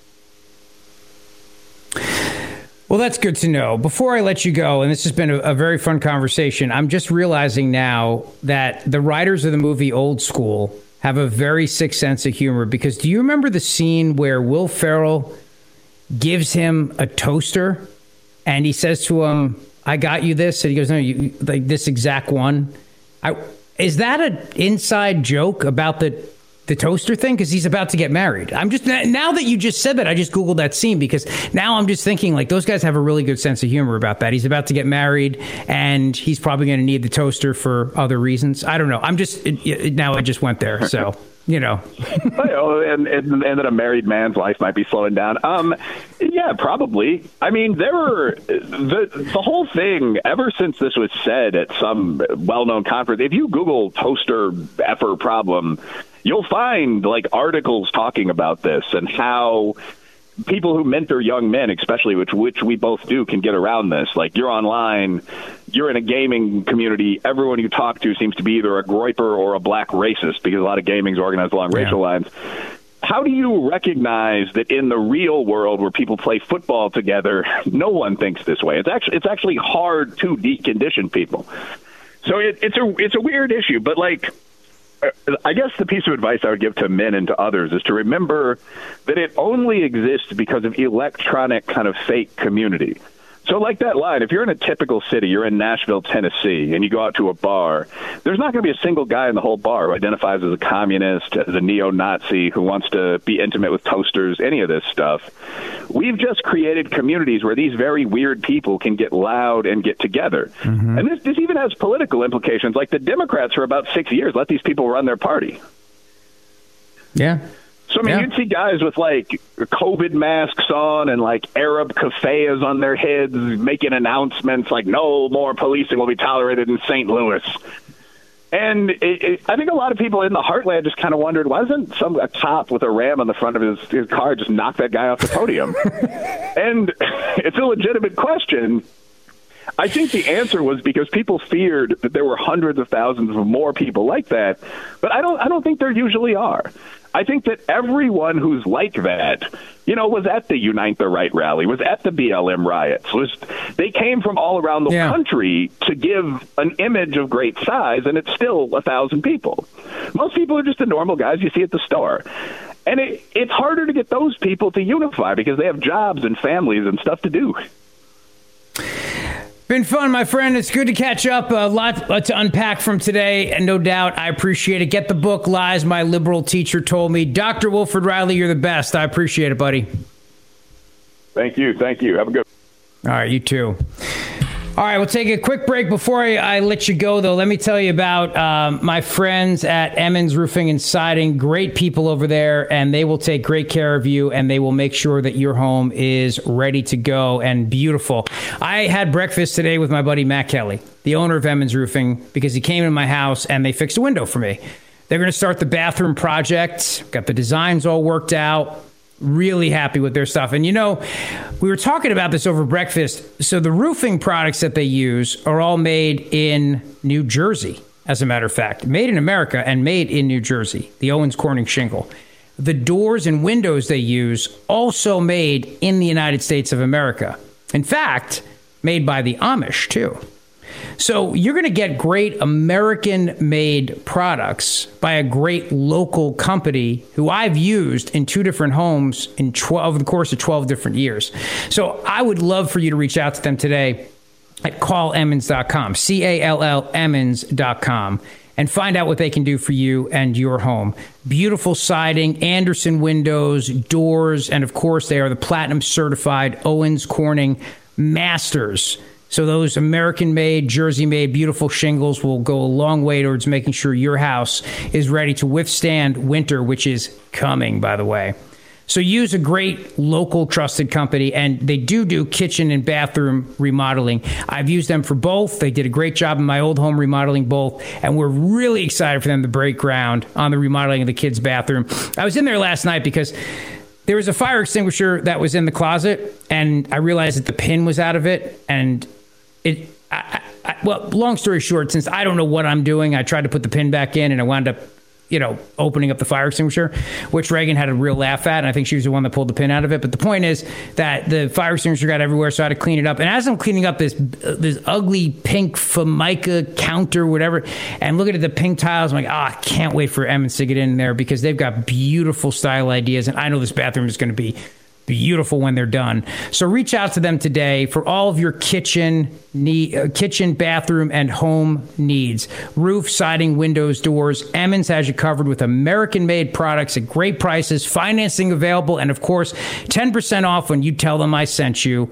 Well, that's good to know. Before I let you go, and this has been a, a very fun conversation, I'm just realizing now that the writers of the movie Old School have a very sick sense of humor, because do you remember the scene where Will Ferrell gives him a toaster and he says to him, I got you this? And he goes, no, you like this exact one. I, is that an inside joke about the The toaster thing? Because he's about to get married. I'm just, now that you just said that, I just Googled that scene, because now I'm just thinking, like, those guys have a really good sense of humor about that. He's about to get married and he's probably going to need the toaster for other reasons. I don't know. I'm just, it, it, now I just went there. So, you know. Oh, and, and, and that a married man's life might be slowing down. Um, yeah, probably. I mean, there were, the, the whole thing, ever since this was said at some well-known conference, if you Google toaster effer problem, you'll find like articles talking about this and how people who mentor young men, especially which which we both do, can get around this. Like, you're online, you're in a gaming community, everyone you talk to seems to be either a groyper or a black racist, because a lot of gaming is organized along yeah. racial lines. How do you recognize that in the real world where people play football together, no one thinks this way? It's actually it's actually hard to decondition people. So it, it's a it's a weird issue, but like, I guess the piece of advice I would give to men and to others is to remember that it only exists because of electronic kind of fake community. So like that line, if you're in a typical city, you're in Nashville, Tennessee, and you go out to a bar, there's not going to be a single guy in the whole bar who identifies as a communist, as a neo-Nazi, who wants to be intimate with toasters, any of this stuff. We've just created communities where these very weird people can get loud and get together. Mm-hmm. And this, this even has political implications. Like, the Democrats for about six years let these people run their party. Yeah. So, I mean, yeah. you'd see guys with, like, COVID masks on and, like, Arab keffiyehs on their heads making announcements like, no more policing will be tolerated in Saint Louis. And it, it, I think a lot of people in the heartland just kind of wondered, why doesn't some a cop with a ram on the front of his, his car just knock that guy off the podium? And it's a legitimate question. I think the answer was because people feared that there were hundreds of thousands of more people like that. But I don't I don't think there usually are. I think that everyone who's like that, you know, was at the Unite the Right rally, was at the B L M riots, was they came from all around the yeah. country to give an image of great size, and it's still a thousand people. Most people are just the normal guys you see at the store. And it, it's harder to get those people to unify because they have jobs and families and stuff to do. Been fun, my friend. It's good to catch up. A lot, lot to unpack from today, and no doubt I appreciate it. Get the book, Lies My Liberal Teacher Told Me. Doctor Wilfred Reilly, you're the best. I appreciate it, buddy. Thank you. Thank you. Have a good All right, you too. All right, we'll take a quick break. Before I, I let you go, though, let me tell you about um, my friends at Emmons Roofing and Siding. Great people over there, and they will take great care of you, and they will make sure that your home is ready to go and beautiful. I had breakfast today with my buddy Matt Kelly, the owner of Emmons Roofing, because he came in my house, and they fixed a window for me. They're going to start the bathroom project, got the designs all worked out. Really happy with their stuff. And, you know, we were talking about this over breakfast. So the roofing products that they use are all made in New Jersey, as a matter of fact. Made in America and made in New Jersey, the Owens Corning shingle. The doors and windows they use also made in the United States of America. In fact, made by the Amish, too. So you're going to get great American-made products by a great local company who I've used in two different homes in twelve, over the course of twelve different years. So I would love for you to reach out to them today at call emmons dot com, C A L L Emmons dot com, and find out what they can do for you and your home. Beautiful siding, Andersen windows, doors, and of course they are the platinum certified Owens Corning Masters. So those American-made, Jersey-made, beautiful shingles will go a long way towards making sure your house is ready to withstand winter, which is coming, by the way. So use a great local trusted company, and they do do kitchen and bathroom remodeling. I've used them for both. They did a great job in my old home remodeling both, and we're really excited for them to break ground on the remodeling of the kids' bathroom. I was in there last night because there was a fire extinguisher that was in the closet, and I realized that the pin was out of it, and It, I, I, well, long story short, since I don't know what I'm doing, I tried to put the pin back in and I wound up, you know, opening up the fire extinguisher, which Reagan had a real laugh at. And I think she was the one that pulled the pin out of it. But the point is that the fire extinguisher got everywhere, so I had to clean it up. And as I'm cleaning up this uh, this ugly pink Formica counter, whatever, and looking at the pink tiles, I'm like, ah, oh, I can't wait for Emmons to get in there because they've got beautiful style ideas. And I know this bathroom is going to be beautiful when they're done. So reach out to them today for all of your kitchen, need, uh, kitchen, bathroom, and home needs. Roof, siding, windows, doors. Emmons has you covered with American-made products at great prices, financing available, and of course, ten percent off when you tell them I sent you.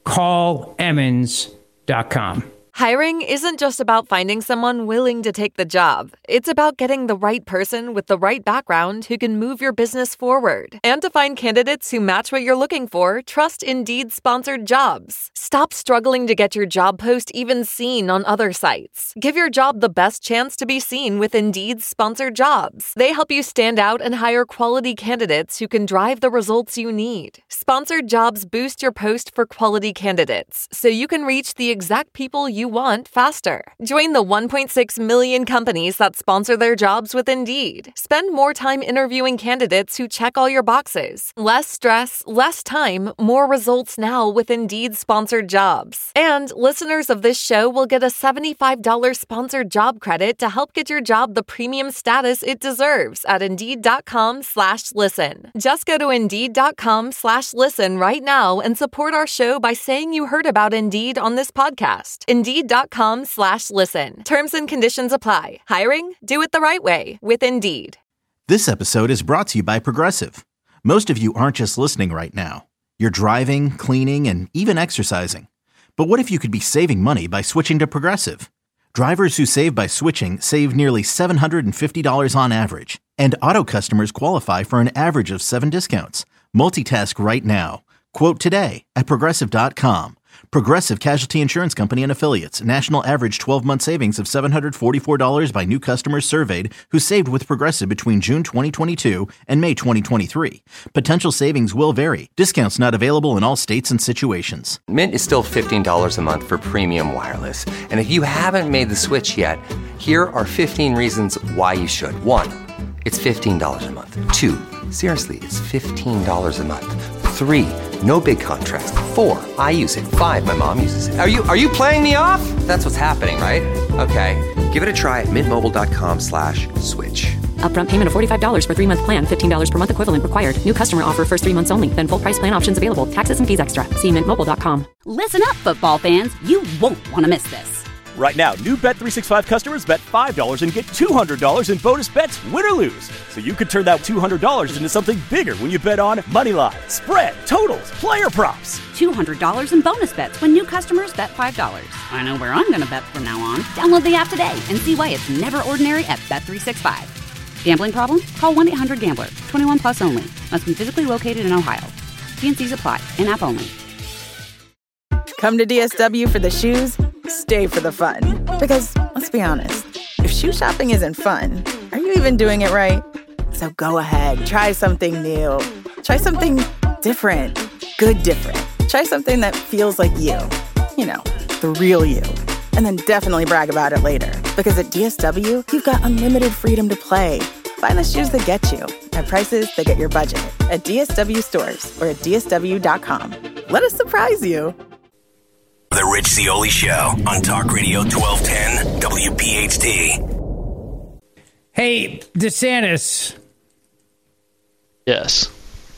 Call emmons dot com. Hiring isn't just about finding someone willing to take the job. It's about getting the right person with the right background who can move your business forward. And to find candidates who match what you're looking for, trust Indeed sponsored jobs. Stop struggling to get your job post even seen on other sites. Give your job the best chance to be seen with Indeed sponsored jobs. They help you stand out and hire quality candidates who can drive the results you need. Sponsored jobs boost your post for quality candidates, so you can reach the exact people you want faster. Join the one point six million companies that sponsor their jobs with Indeed. Spend more time interviewing candidates who check all your boxes. Less stress, less time, more results now with Indeed sponsored jobs. And listeners of this show will get a seventy-five dollars sponsored job credit to help get your job the premium status it deserves at Indeed.com slash listen. Just go to Indeed.com slash listen right now and support our show by saying you heard about Indeed on this podcast. Indeed.com slash listen. Terms and conditions apply. Hiring? Do it the right way with Indeed. This episode is brought to you by Progressive. Most of you aren't just listening right now. You're driving, cleaning, and even exercising. But what if you could be saving money by switching to Progressive? Drivers who save by switching save nearly seven hundred fifty dollars on average. And auto customers qualify for an average of seven discounts. Multitask right now. Quote today at Progressive dot com. Progressive Casualty Insurance Company and Affiliates. National average twelve-month savings of seven hundred forty-four dollars by new customers surveyed who saved with Progressive between June twenty twenty-two and May twenty twenty-three. Potential savings will vary. Discounts not available in all states and situations. Mint is still fifteen dollars a month for premium wireless. And if you haven't made the switch yet, here are fifteen reasons why you should. One, it's fifteen dollars a month. Two, seriously, it's fifteen dollars a month. Three, no big contrast. Four, I use it. Five, my mom uses it. Are you are you playing me off? That's what's happening, right? Okay, give it a try at mintmobile.com slash switch. Upfront payment of forty-five dollars for three-month plan, fifteen dollars per month equivalent required. New customer offer first three months only. Then full price plan options available. Taxes and fees extra. See mint mobile dot com. Listen up, football fans. You won't want to miss this. Right now, new Bet three sixty-five customers bet five dollars and get two hundred dollars in bonus bets, win or lose. So you could turn that two hundred dollars into something bigger when you bet on moneyline, spread, totals, player props. two hundred dollars in bonus bets when new customers bet five dollars. I know where I'm going to bet from now on. Download the app today and see why it's never ordinary at Bet three sixty-five. Gambling problem? Call one eight hundred gambler. twenty-one plus only. Must be physically located in Ohio. T N Cs apply. In-app only. Come to D S W for the shoes, stay for the fun. Because, let's be honest, if shoe shopping isn't fun, are you even doing it right? So go ahead, try something new. Try something different. Good different. Try something that feels like you. You know, the real you. And then definitely brag about it later. Because at D S W, you've got unlimited freedom to play. Find the shoes that get you at prices that get your budget at D S W stores or at D S W dot com. Let us surprise you. The Rich Zeoli Show on Talk Radio twelve ten W P H T. Hey, DeSantis. Yes.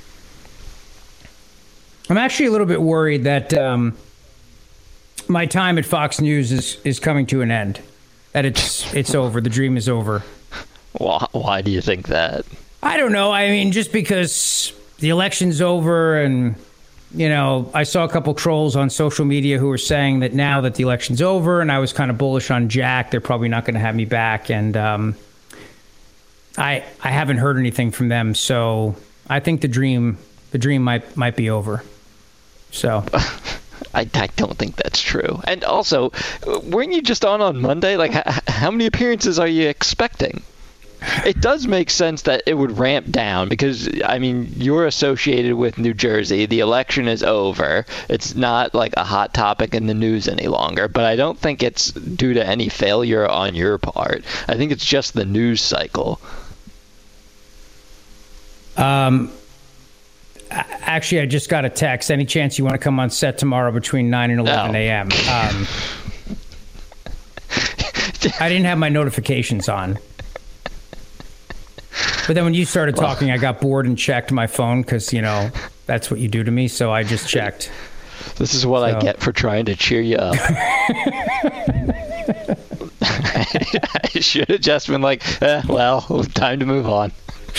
I'm actually a little bit worried that um, my time at Fox News is, is coming to an end. That it's it's over. The dream is over. Why, why do you think that? I don't know. I mean, just because the election's over and, you know, I saw a couple trolls on social media who were saying that now that the election's over, and I was kind of bullish on Jack, they're probably not going to have me back. And um, I I haven't heard anything from them. So I think the dream the dream might might be over. So I, I don't think that's true. And also, weren't you just on on Monday? Like, h- how many appearances are you expecting? It does make sense that it would ramp down because, I mean, you're associated with New Jersey. The election is over. It's not like a hot topic in the news any longer. But I don't think it's due to any failure on your part. I think it's just the news cycle. Um. Actually, I just got a text. Any chance you want to come on set tomorrow between nine and eleven a.m.? Um, I didn't have my notifications on. But then when you started talking, I got bored and checked my phone because, you know, that's what you do to me. So I just checked. This is what so. I get for trying to cheer you up. I should have just been like, eh, well, time to move on.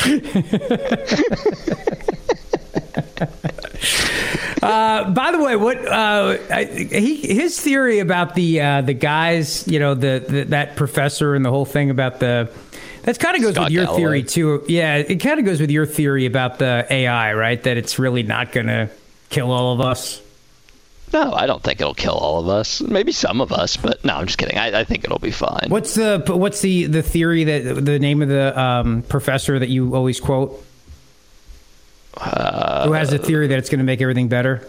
uh, by the way, what uh, I, he his theory about the uh, the guys, you know, the, the that professor and the whole thing about the that kind of goes Scott with your Galloway. theory too. Yeah, it kind of goes with your theory about the A I, right? That it's really not going to kill all of us. No, I don't think it'll kill all of us. Maybe some of us, but no, I'm just kidding. I, I think it'll be fine. What's the what's the, the theory that the name of the um, professor that you always quote? Uh, Who has a theory that it's going to make everything better?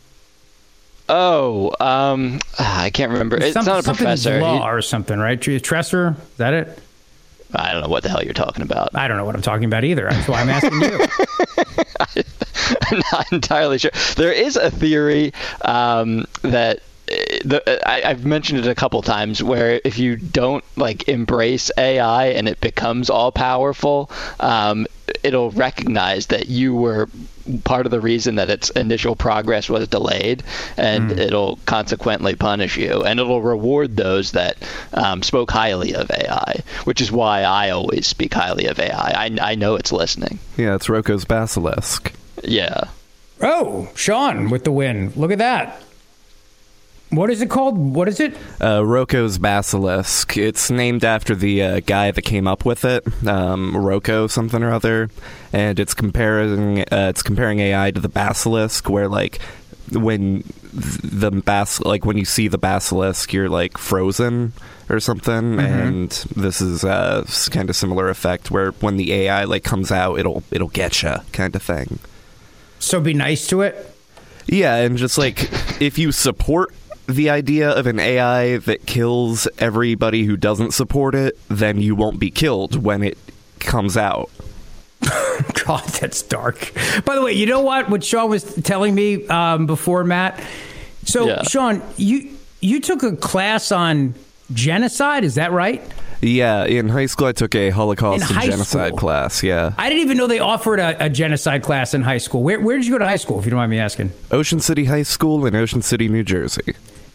Oh, um, I can't remember. It's Some, not a professor. Law he, or something, right? Tresser? Is that it? I don't know what the hell you're talking about. I don't know what I'm talking about either. That's why I'm asking you. I, I'm not entirely sure. There is a theory um, that the, I, I've mentioned it a couple times where if you don't like embrace A I and it becomes all powerful, um, it'll recognize that you were part of the reason that its initial progress was delayed, and mm. it'll consequently punish you, and it'll reward those that um, spoke highly of A I, which is why I always speak highly of A I. I, I know it's listening. Yeah, it's Roko's Basilisk. Yeah. Oh, Sean with the win. Look at that. What is it called? What is it? Uh, Roko's Basilisk. It's named after the uh, guy that came up with it, um, Roko something or other, and it's comparing uh, it's comparing A I to the basilisk, where like when the bas like when you see the basilisk, you're like frozen or something, mm-hmm. and this is a uh, kind of similar effect where when the A I like comes out, it'll it'll get you kind of thing. So be nice to it. Yeah, and just like if you support the idea of an A I that kills everybody who doesn't support it, then you won't be killed when it comes out. God, that's dark. By the way, you know what? What Sean was telling me um, before, Matt. So, yeah. Sean, you you took a class on genocide. Is that right? Yeah, in high school I took a Holocaust and genocide school. class, yeah. I didn't even know they offered a, a genocide class in high school. Where, where did you go to high school, if you don't mind me asking? Ocean City High School in Ocean City, New Jersey.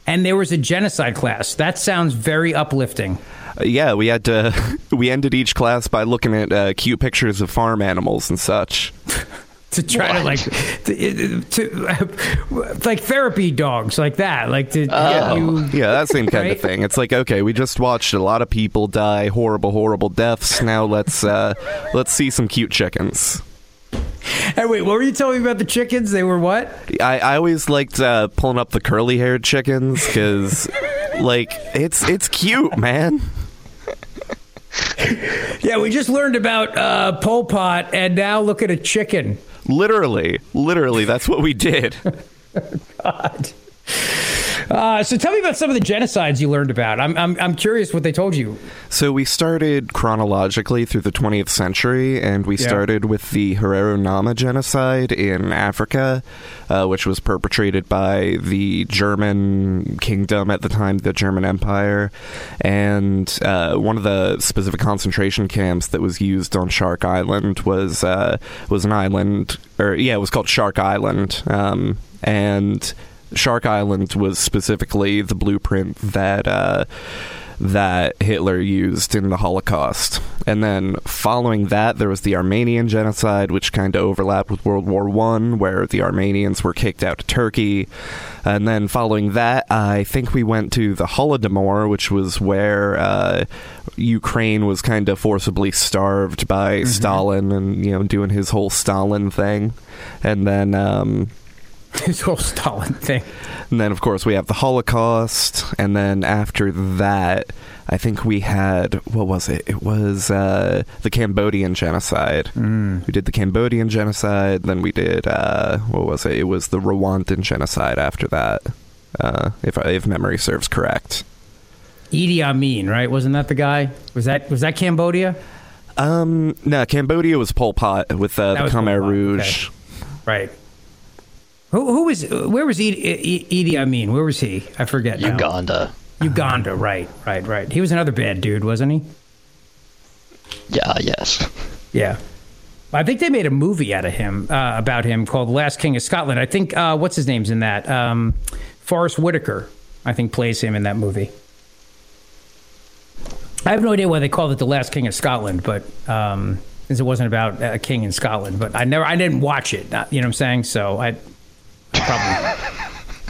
and there was a genocide class. That sounds very uplifting. Uh, yeah, we had to. We ended each class by looking at uh, cute pictures of farm animals and such. To try what? to like, to, to uh, like therapy dogs, like that, like to uh, you, yeah, that same kind right? of thing. It's like, okay, we just watched a lot of people die, horrible, horrible deaths. Now let's uh, let's see some cute chickens. Hey, wait, what were you telling me about the chickens? They were what? I, I always liked uh, pulling up the curly-haired chickens because, like, it's it's cute, man. Yeah, we just learned about uh, Pol Pot, and now look at a chicken. Literally, literally, that's what we did. God. Uh, so tell me about some of the genocides you learned about. I'm, I'm I'm curious what they told you. So we started chronologically through the twentieth century, and we yeah. started with the Herero-Nama genocide in Africa, uh, which was perpetrated by the German kingdom at the time, the German Empire. And uh, one of the specific concentration camps that was used on Shark Island was uh, was an island, or yeah, it was called Shark Island, um, and Shark Island was specifically the blueprint that uh, that Hitler used in the Holocaust. And then following that, there was the Armenian genocide, which kind of overlapped with World War One, where the Armenians were kicked out of Turkey. And then following that, I think we went to the Holodomor, which was where uh, Ukraine was kind of forcibly starved by mm-hmm. Stalin and, you know, doing his whole Stalin thing. And then... Um, His whole Stalin thing. And then, of course, we have the Holocaust. And then after that, I think we had, what was it? It was uh, the Cambodian genocide. Mm. We did the Cambodian genocide. Then we did, uh, what was it? It was the Rwandan genocide after that, uh, if, if memory serves correct. Idi Amin, right? Wasn't that the guy? Was that was that Cambodia? Um, no, Cambodia was Pol Pot with uh, the Khmer Rouge. Okay. Right. Who, who was, where was Idi, Idi Amin? Where was he? I forget now. Uganda. Uganda, right, right, right. He was another bad dude, wasn't he? Yeah, yes. Yeah. I think they made a movie out of him, uh, about him, called The Last King of Scotland. I think, uh, what's his name's in that? Um, Forrest Whitaker, I think, plays him in that movie. I have no idea why they called it The Last King of Scotland, but... Um, since it wasn't about a king in Scotland, but I never, I didn't watch it, you know what I'm saying? So I... Probably.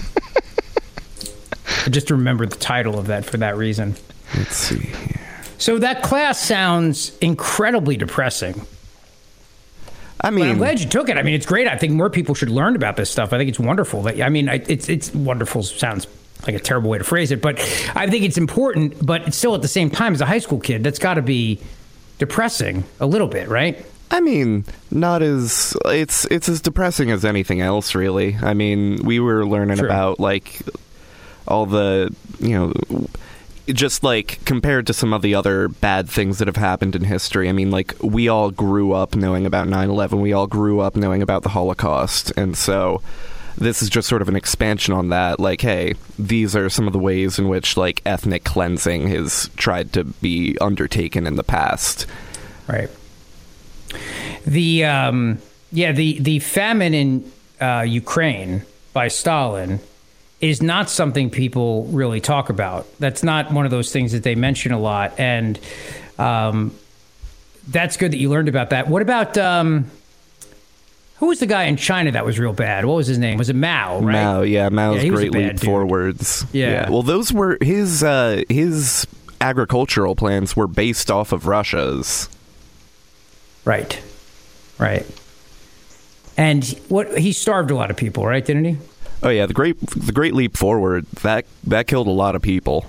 I just remember the title of that for that reason. Let's see here. So that class sounds incredibly depressing. I mean, but I'm glad you took it. I mean, it's great. I think more people should learn about this stuff. I think it's wonderful. I mean, it's it's wonderful. Sounds like a terrible way to phrase it, but I think it's important. But it's still at the same time, as a high school kid, that's got to be depressing a little bit, right? I mean, not as it's it's as depressing as anything else, really. I mean, we were learning True. about like all the, you know, just like compared to some of the other bad things that have happened in history. I mean, like we all grew up knowing about nine eleven. We all grew up knowing about the Holocaust, and so this is just sort of an expansion on that. Like, hey, these are some of the ways in which like ethnic cleansing has tried to be undertaken in the past. Right. The um, yeah the the famine in uh, Ukraine by Stalin is not something people really talk about. That's not one of those things that they mention a lot, and um, that's good that you learned about that. What about um, who was the guy in China that was real bad? What was his name? Was it Mao? Right? Mao, yeah, Mao's yeah, Great Leap Forwards. Yeah. yeah, well, those were his uh, his agricultural plans were based off of Russia's. Right. Right. And what he starved a lot of people, right? Didn't he? Oh yeah, the great the Great Leap Forward that that killed a lot of people.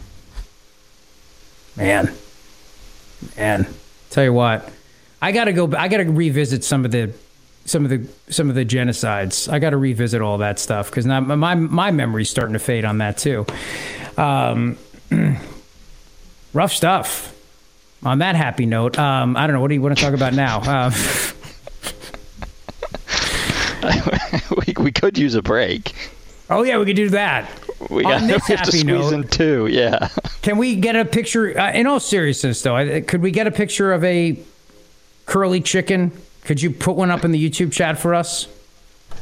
Man, man, tell you what, I gotta go. I gotta revisit some of the some of the some of the genocides. I gotta revisit all that stuff because now my my memory's starting to fade on that too. Um, rough stuff. On that happy note, um, I don't know. What do you want to talk about now? Um, we we could use a break. Oh yeah, we could do that. We got On this we have to happy squeeze note, in two. Yeah. Can we get a picture? Uh, in all seriousness, though, I- could we get a picture of a curly chicken? Could you put one up in the YouTube chat for us?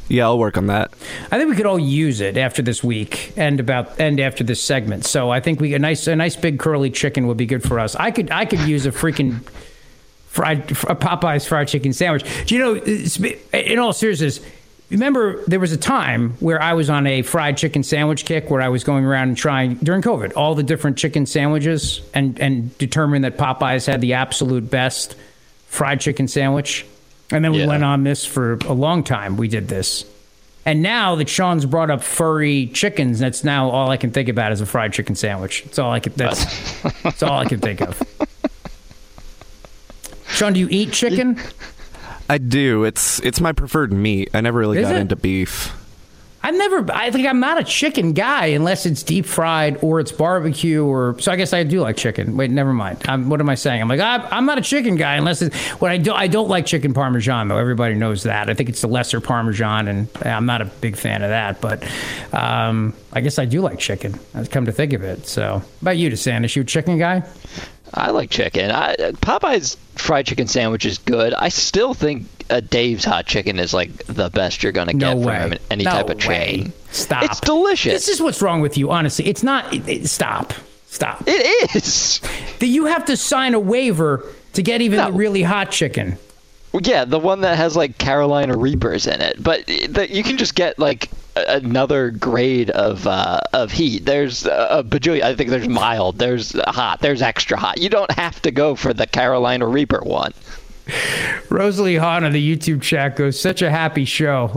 Yeah, I'll work on that. I think we could all use it after this week and about and after this segment. So I think we a nice a nice big curly chicken would be good for us. I could I could use a freaking fried a Popeye's fried chicken sandwich. Do you know? In all seriousness, remember there was a time where I was on a fried chicken sandwich kick, where I was going around and trying during COVID all the different chicken sandwiches and and determined that Popeyes had the absolute best fried chicken sandwich. And then we yeah. went on this for a long time. We did this. And now that Sean's brought up furry chickens, that's now all I can think about is a fried chicken sandwich. That's all I can, that's, that's all I can think of. Sean, do you eat chicken? I do. It's it's my preferred meat. I never really is got it? into beef. I've never, I think I'm not a chicken guy unless it's deep fried or it's barbecue or, so I guess I do like chicken. Wait, never mind. I'm, what am I saying? I'm like, I, I'm not a chicken guy unless it's, what I do, I don't like chicken Parmesan though. Everybody knows that. I think it's the lesser Parmesan and I'm not a big fan of that, but um, I guess I do like chicken. I've come to think of it. So, how about you, DeSantis? You a chicken guy? I like chicken. I, Popeye's fried chicken sandwich is good. I still think a Dave's hot chicken is like the best you're gonna get no from him in any no type of way. chain. Stop. It's delicious. This is what's wrong with you, honestly. It's not. It, it, stop. Stop. It is. That you have to sign a waiver to get even no. the really hot chicken. Well, yeah, the one that has like Carolina Reapers in it, but the, you can just get like another grade of uh, of heat. There's a bajillion. I think there's mild. There's hot. There's extra hot. You don't have to go for the Carolina Reaper one. Rosalie Hahn on the YouTube chat goes, such a happy show.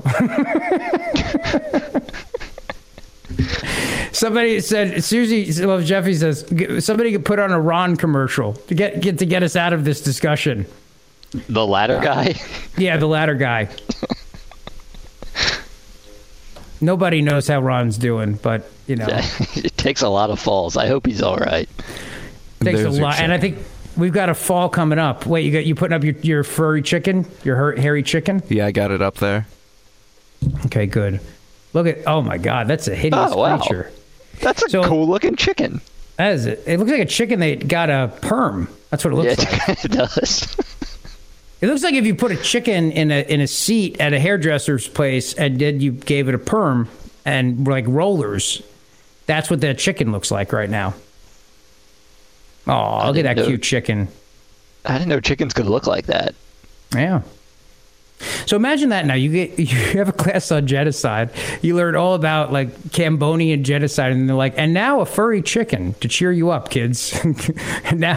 Somebody said, Susie Love Jeffy says, somebody could put on a Ron commercial to get, get to get us out of this discussion. The latter guy? Yeah, the latter guy. Nobody knows how Ron's doing, but, you know. Yeah, it takes a lot of falls. I hope he's all right. It takes There's a lot. And I think we've got a fall coming up. Wait, you got you putting up your, your furry chicken? Your hairy chicken? Yeah, I got it up there. Okay, good. Look at, oh my God, that's a hideous oh, wow. creature. That's a so, cool looking chicken. That is it. It looks like a chicken that got a perm. That's what it looks yeah, like. It does. It looks like if you put a chicken in a in a seat at a hairdresser's place and then you gave it a perm and like rollers, that's what that chicken looks like right now. Oh, look at that know, cute chicken. I didn't know chickens could look like that. Yeah. So imagine that now. You get you have a class on genocide. You learn all about like Cambodian genocide, and they're like, and now a furry chicken to cheer you up, kids. And now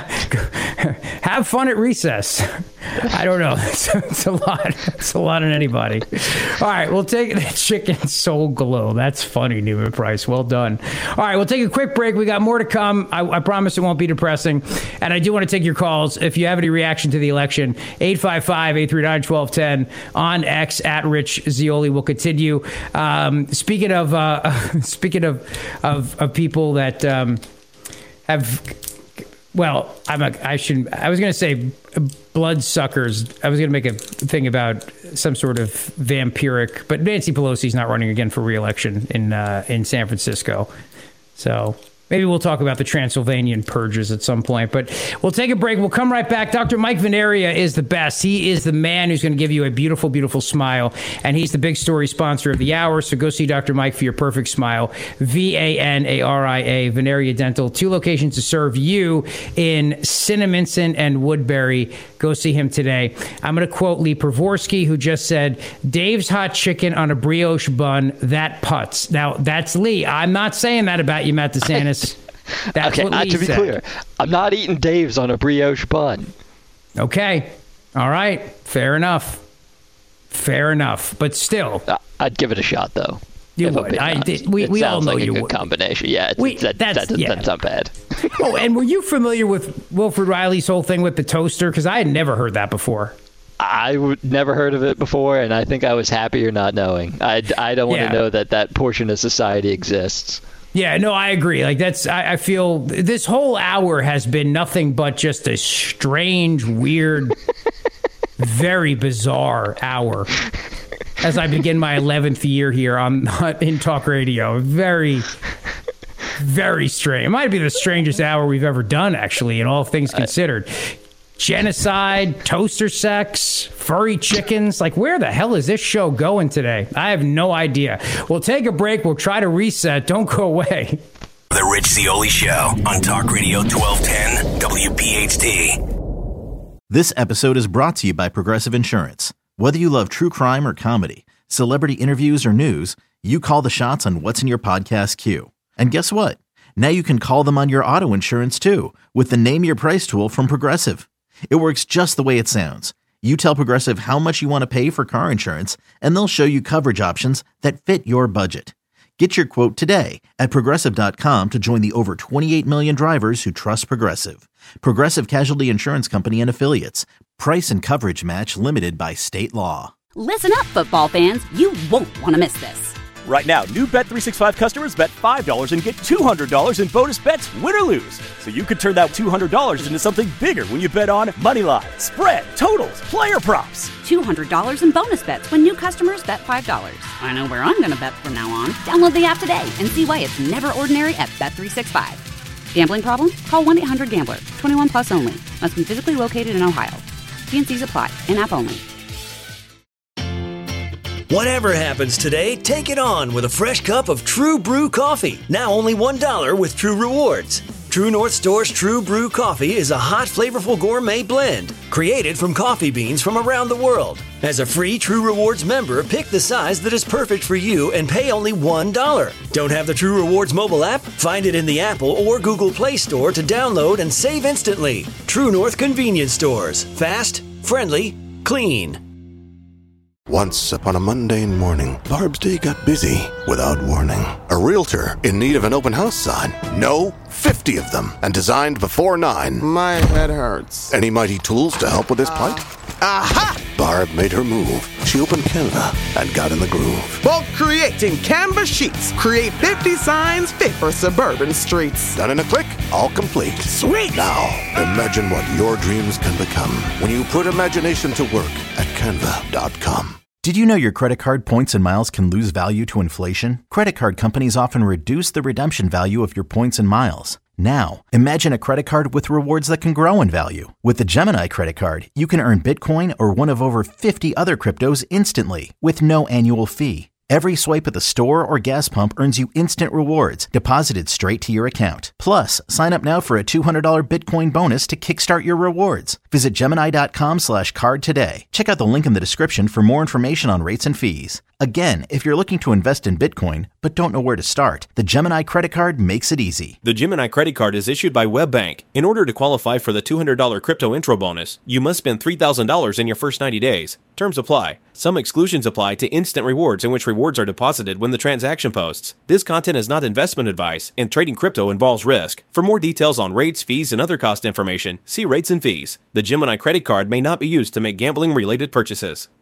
have fun at recess. I don't know. It's, it's a lot. It's a lot on anybody. All right, we'll take the chicken soul glow. That's funny, Neiman Price. Well done. All right, we'll take a quick break. We got more to come. I, I promise it won't be depressing. And I do want to take your calls. If you have any reaction to the election, eight five five, eight three nine, one two one zero on X at Rich Zeoli. We'll continue. Um, speaking of uh, speaking of, of of people that um, have. Well, I'm a, I shouldn't. I was going to say bloodsuckers. I was going to make a thing about some sort of vampiric, but Nancy Pelosi's not running again for re-election in uh, in San Francisco, so maybe we'll talk about the Transylvanian purges at some point. But we'll take a break. We'll come right back. Doctor Mike Veneria is the best. He is the man who's going to give you a beautiful, beautiful smile, and he's the big story sponsor of the hour. So go see Doctor Mike for your perfect smile. V A N A R I A, Veneria Dental. Two locations to serve you in Cinnaminson and Woodbury. Go see him today. I'm going to quote Lee Pravorsky, who just said, Dave's hot chicken on a brioche bun, that putts. Now, that's Lee. I'm not saying that about you, Matt DeSantis. That's okay, what Lee uh, to be said. clear, I'm not eating Dave's on a brioche bun. Okay. All right. Fair enough. Fair enough. But still. I'd give it a shot, though. You would. I did. We, it we all know like you a good would. Combination. Yeah, it's, we, that, that's, that, yeah. that's not bad. Oh, and were you familiar with Wilfred Riley's whole thing with the toaster? Because I had never heard that before. I would never heard of it before, and I think I was happier not knowing. I, I don't want yeah. to know that that portion of society exists. Yeah, no, I agree. Like that's, I, I feel this whole hour has been nothing but just a strange, weird, very bizarre hour. As I begin my eleventh year here on in talk radio, very, very strange. It might be the strangest hour we've ever done, actually, in all things considered. genocide, toaster sex, furry chickens. Like, where the hell is this show going today? I have no idea. We'll take a break. We'll try to reset. Don't go away. The Rich Zeoli Show on Talk Radio twelve ten W P H T. This episode is brought to you by Progressive Insurance. Whether you love true crime or comedy, celebrity interviews or news, you call the shots on what's in your podcast queue. And guess what? Now you can call them on your auto insurance too with the Name Your Price tool from Progressive. It works just the way it sounds. You tell Progressive how much you want to pay for car insurance, and they'll show you coverage options that fit your budget. Get your quote today at Progressive dot com to join the over twenty-eight million drivers who trust Progressive. Progressive Casualty Insurance Company and Affiliates. Price and coverage match limited by state law. Listen up, football fans. You won't want to miss this. Right now, new Bet three sixty-five customers bet five dollars and get two hundred dollars in bonus bets, win or lose. So you could turn that two hundred dollars into something bigger when you bet on money line, spread, totals, player props. two hundred dollars in bonus bets when new customers bet five dollars. I know where I'm going to bet from now on. Download the app today and see why it's never ordinary at Bet three sixty-five. Gambling problem? Call one eight hundred gambler. twenty-one plus only. Must be physically located in Ohio. T and C's apply. In-app only. Whatever happens today, take it on with a fresh cup of True Brew coffee. Now only one dollar with True Rewards. True North Store's True Brew coffee is a hot, flavorful gourmet blend created from coffee beans from around the world. As a free True Rewards member, pick the size that is perfect for you and pay only one dollar. Don't have the True Rewards mobile app? Find it in the Apple or Google Play Store to download and save instantly. True North Convenience Stores. Fast, friendly, clean. Once upon a mundane morning, Barb's day got busy without warning. A realtor in need of an open house sign. No, fifty of them, and designed before nine. My head hurts. Any mighty tools to help with this plight? Aha! Barb made her move. She opened Canva and got in the groove. Bulk creating Canva sheets. Create fifty signs fit for suburban streets. Done in a click, all complete. Sweet! Now, imagine what your dreams can become when you put imagination to work at canva dot com. Did you know your credit card points and miles can lose value to inflation? Credit card companies often reduce the redemption value of your points and miles. Now, imagine a credit card with rewards that can grow in value. With the Gemini credit card, you can earn Bitcoin or one of over fifty other cryptos instantly with no annual fee. Every swipe at the store or gas pump earns you instant rewards deposited straight to your account. Plus, sign up now for a two hundred dollars Bitcoin bonus to kickstart your rewards. Visit Gemini dot com slash card today. Check out the link in the description for more information on rates and fees. Again, if you're looking to invest in Bitcoin but don't know where to start, the Gemini credit card makes it easy. The Gemini credit card is issued by WebBank. In order to qualify for the two hundred dollars crypto intro bonus, you must spend three thousand dollars in your first ninety days. Terms apply. Some exclusions apply to instant rewards, in which rewards are deposited when the transaction posts. This content is not investment advice, and trading crypto involves risk. For more details on rates, fees, and other cost information, see rates and fees. The Gemini credit card may not be used to make gambling-related purchases.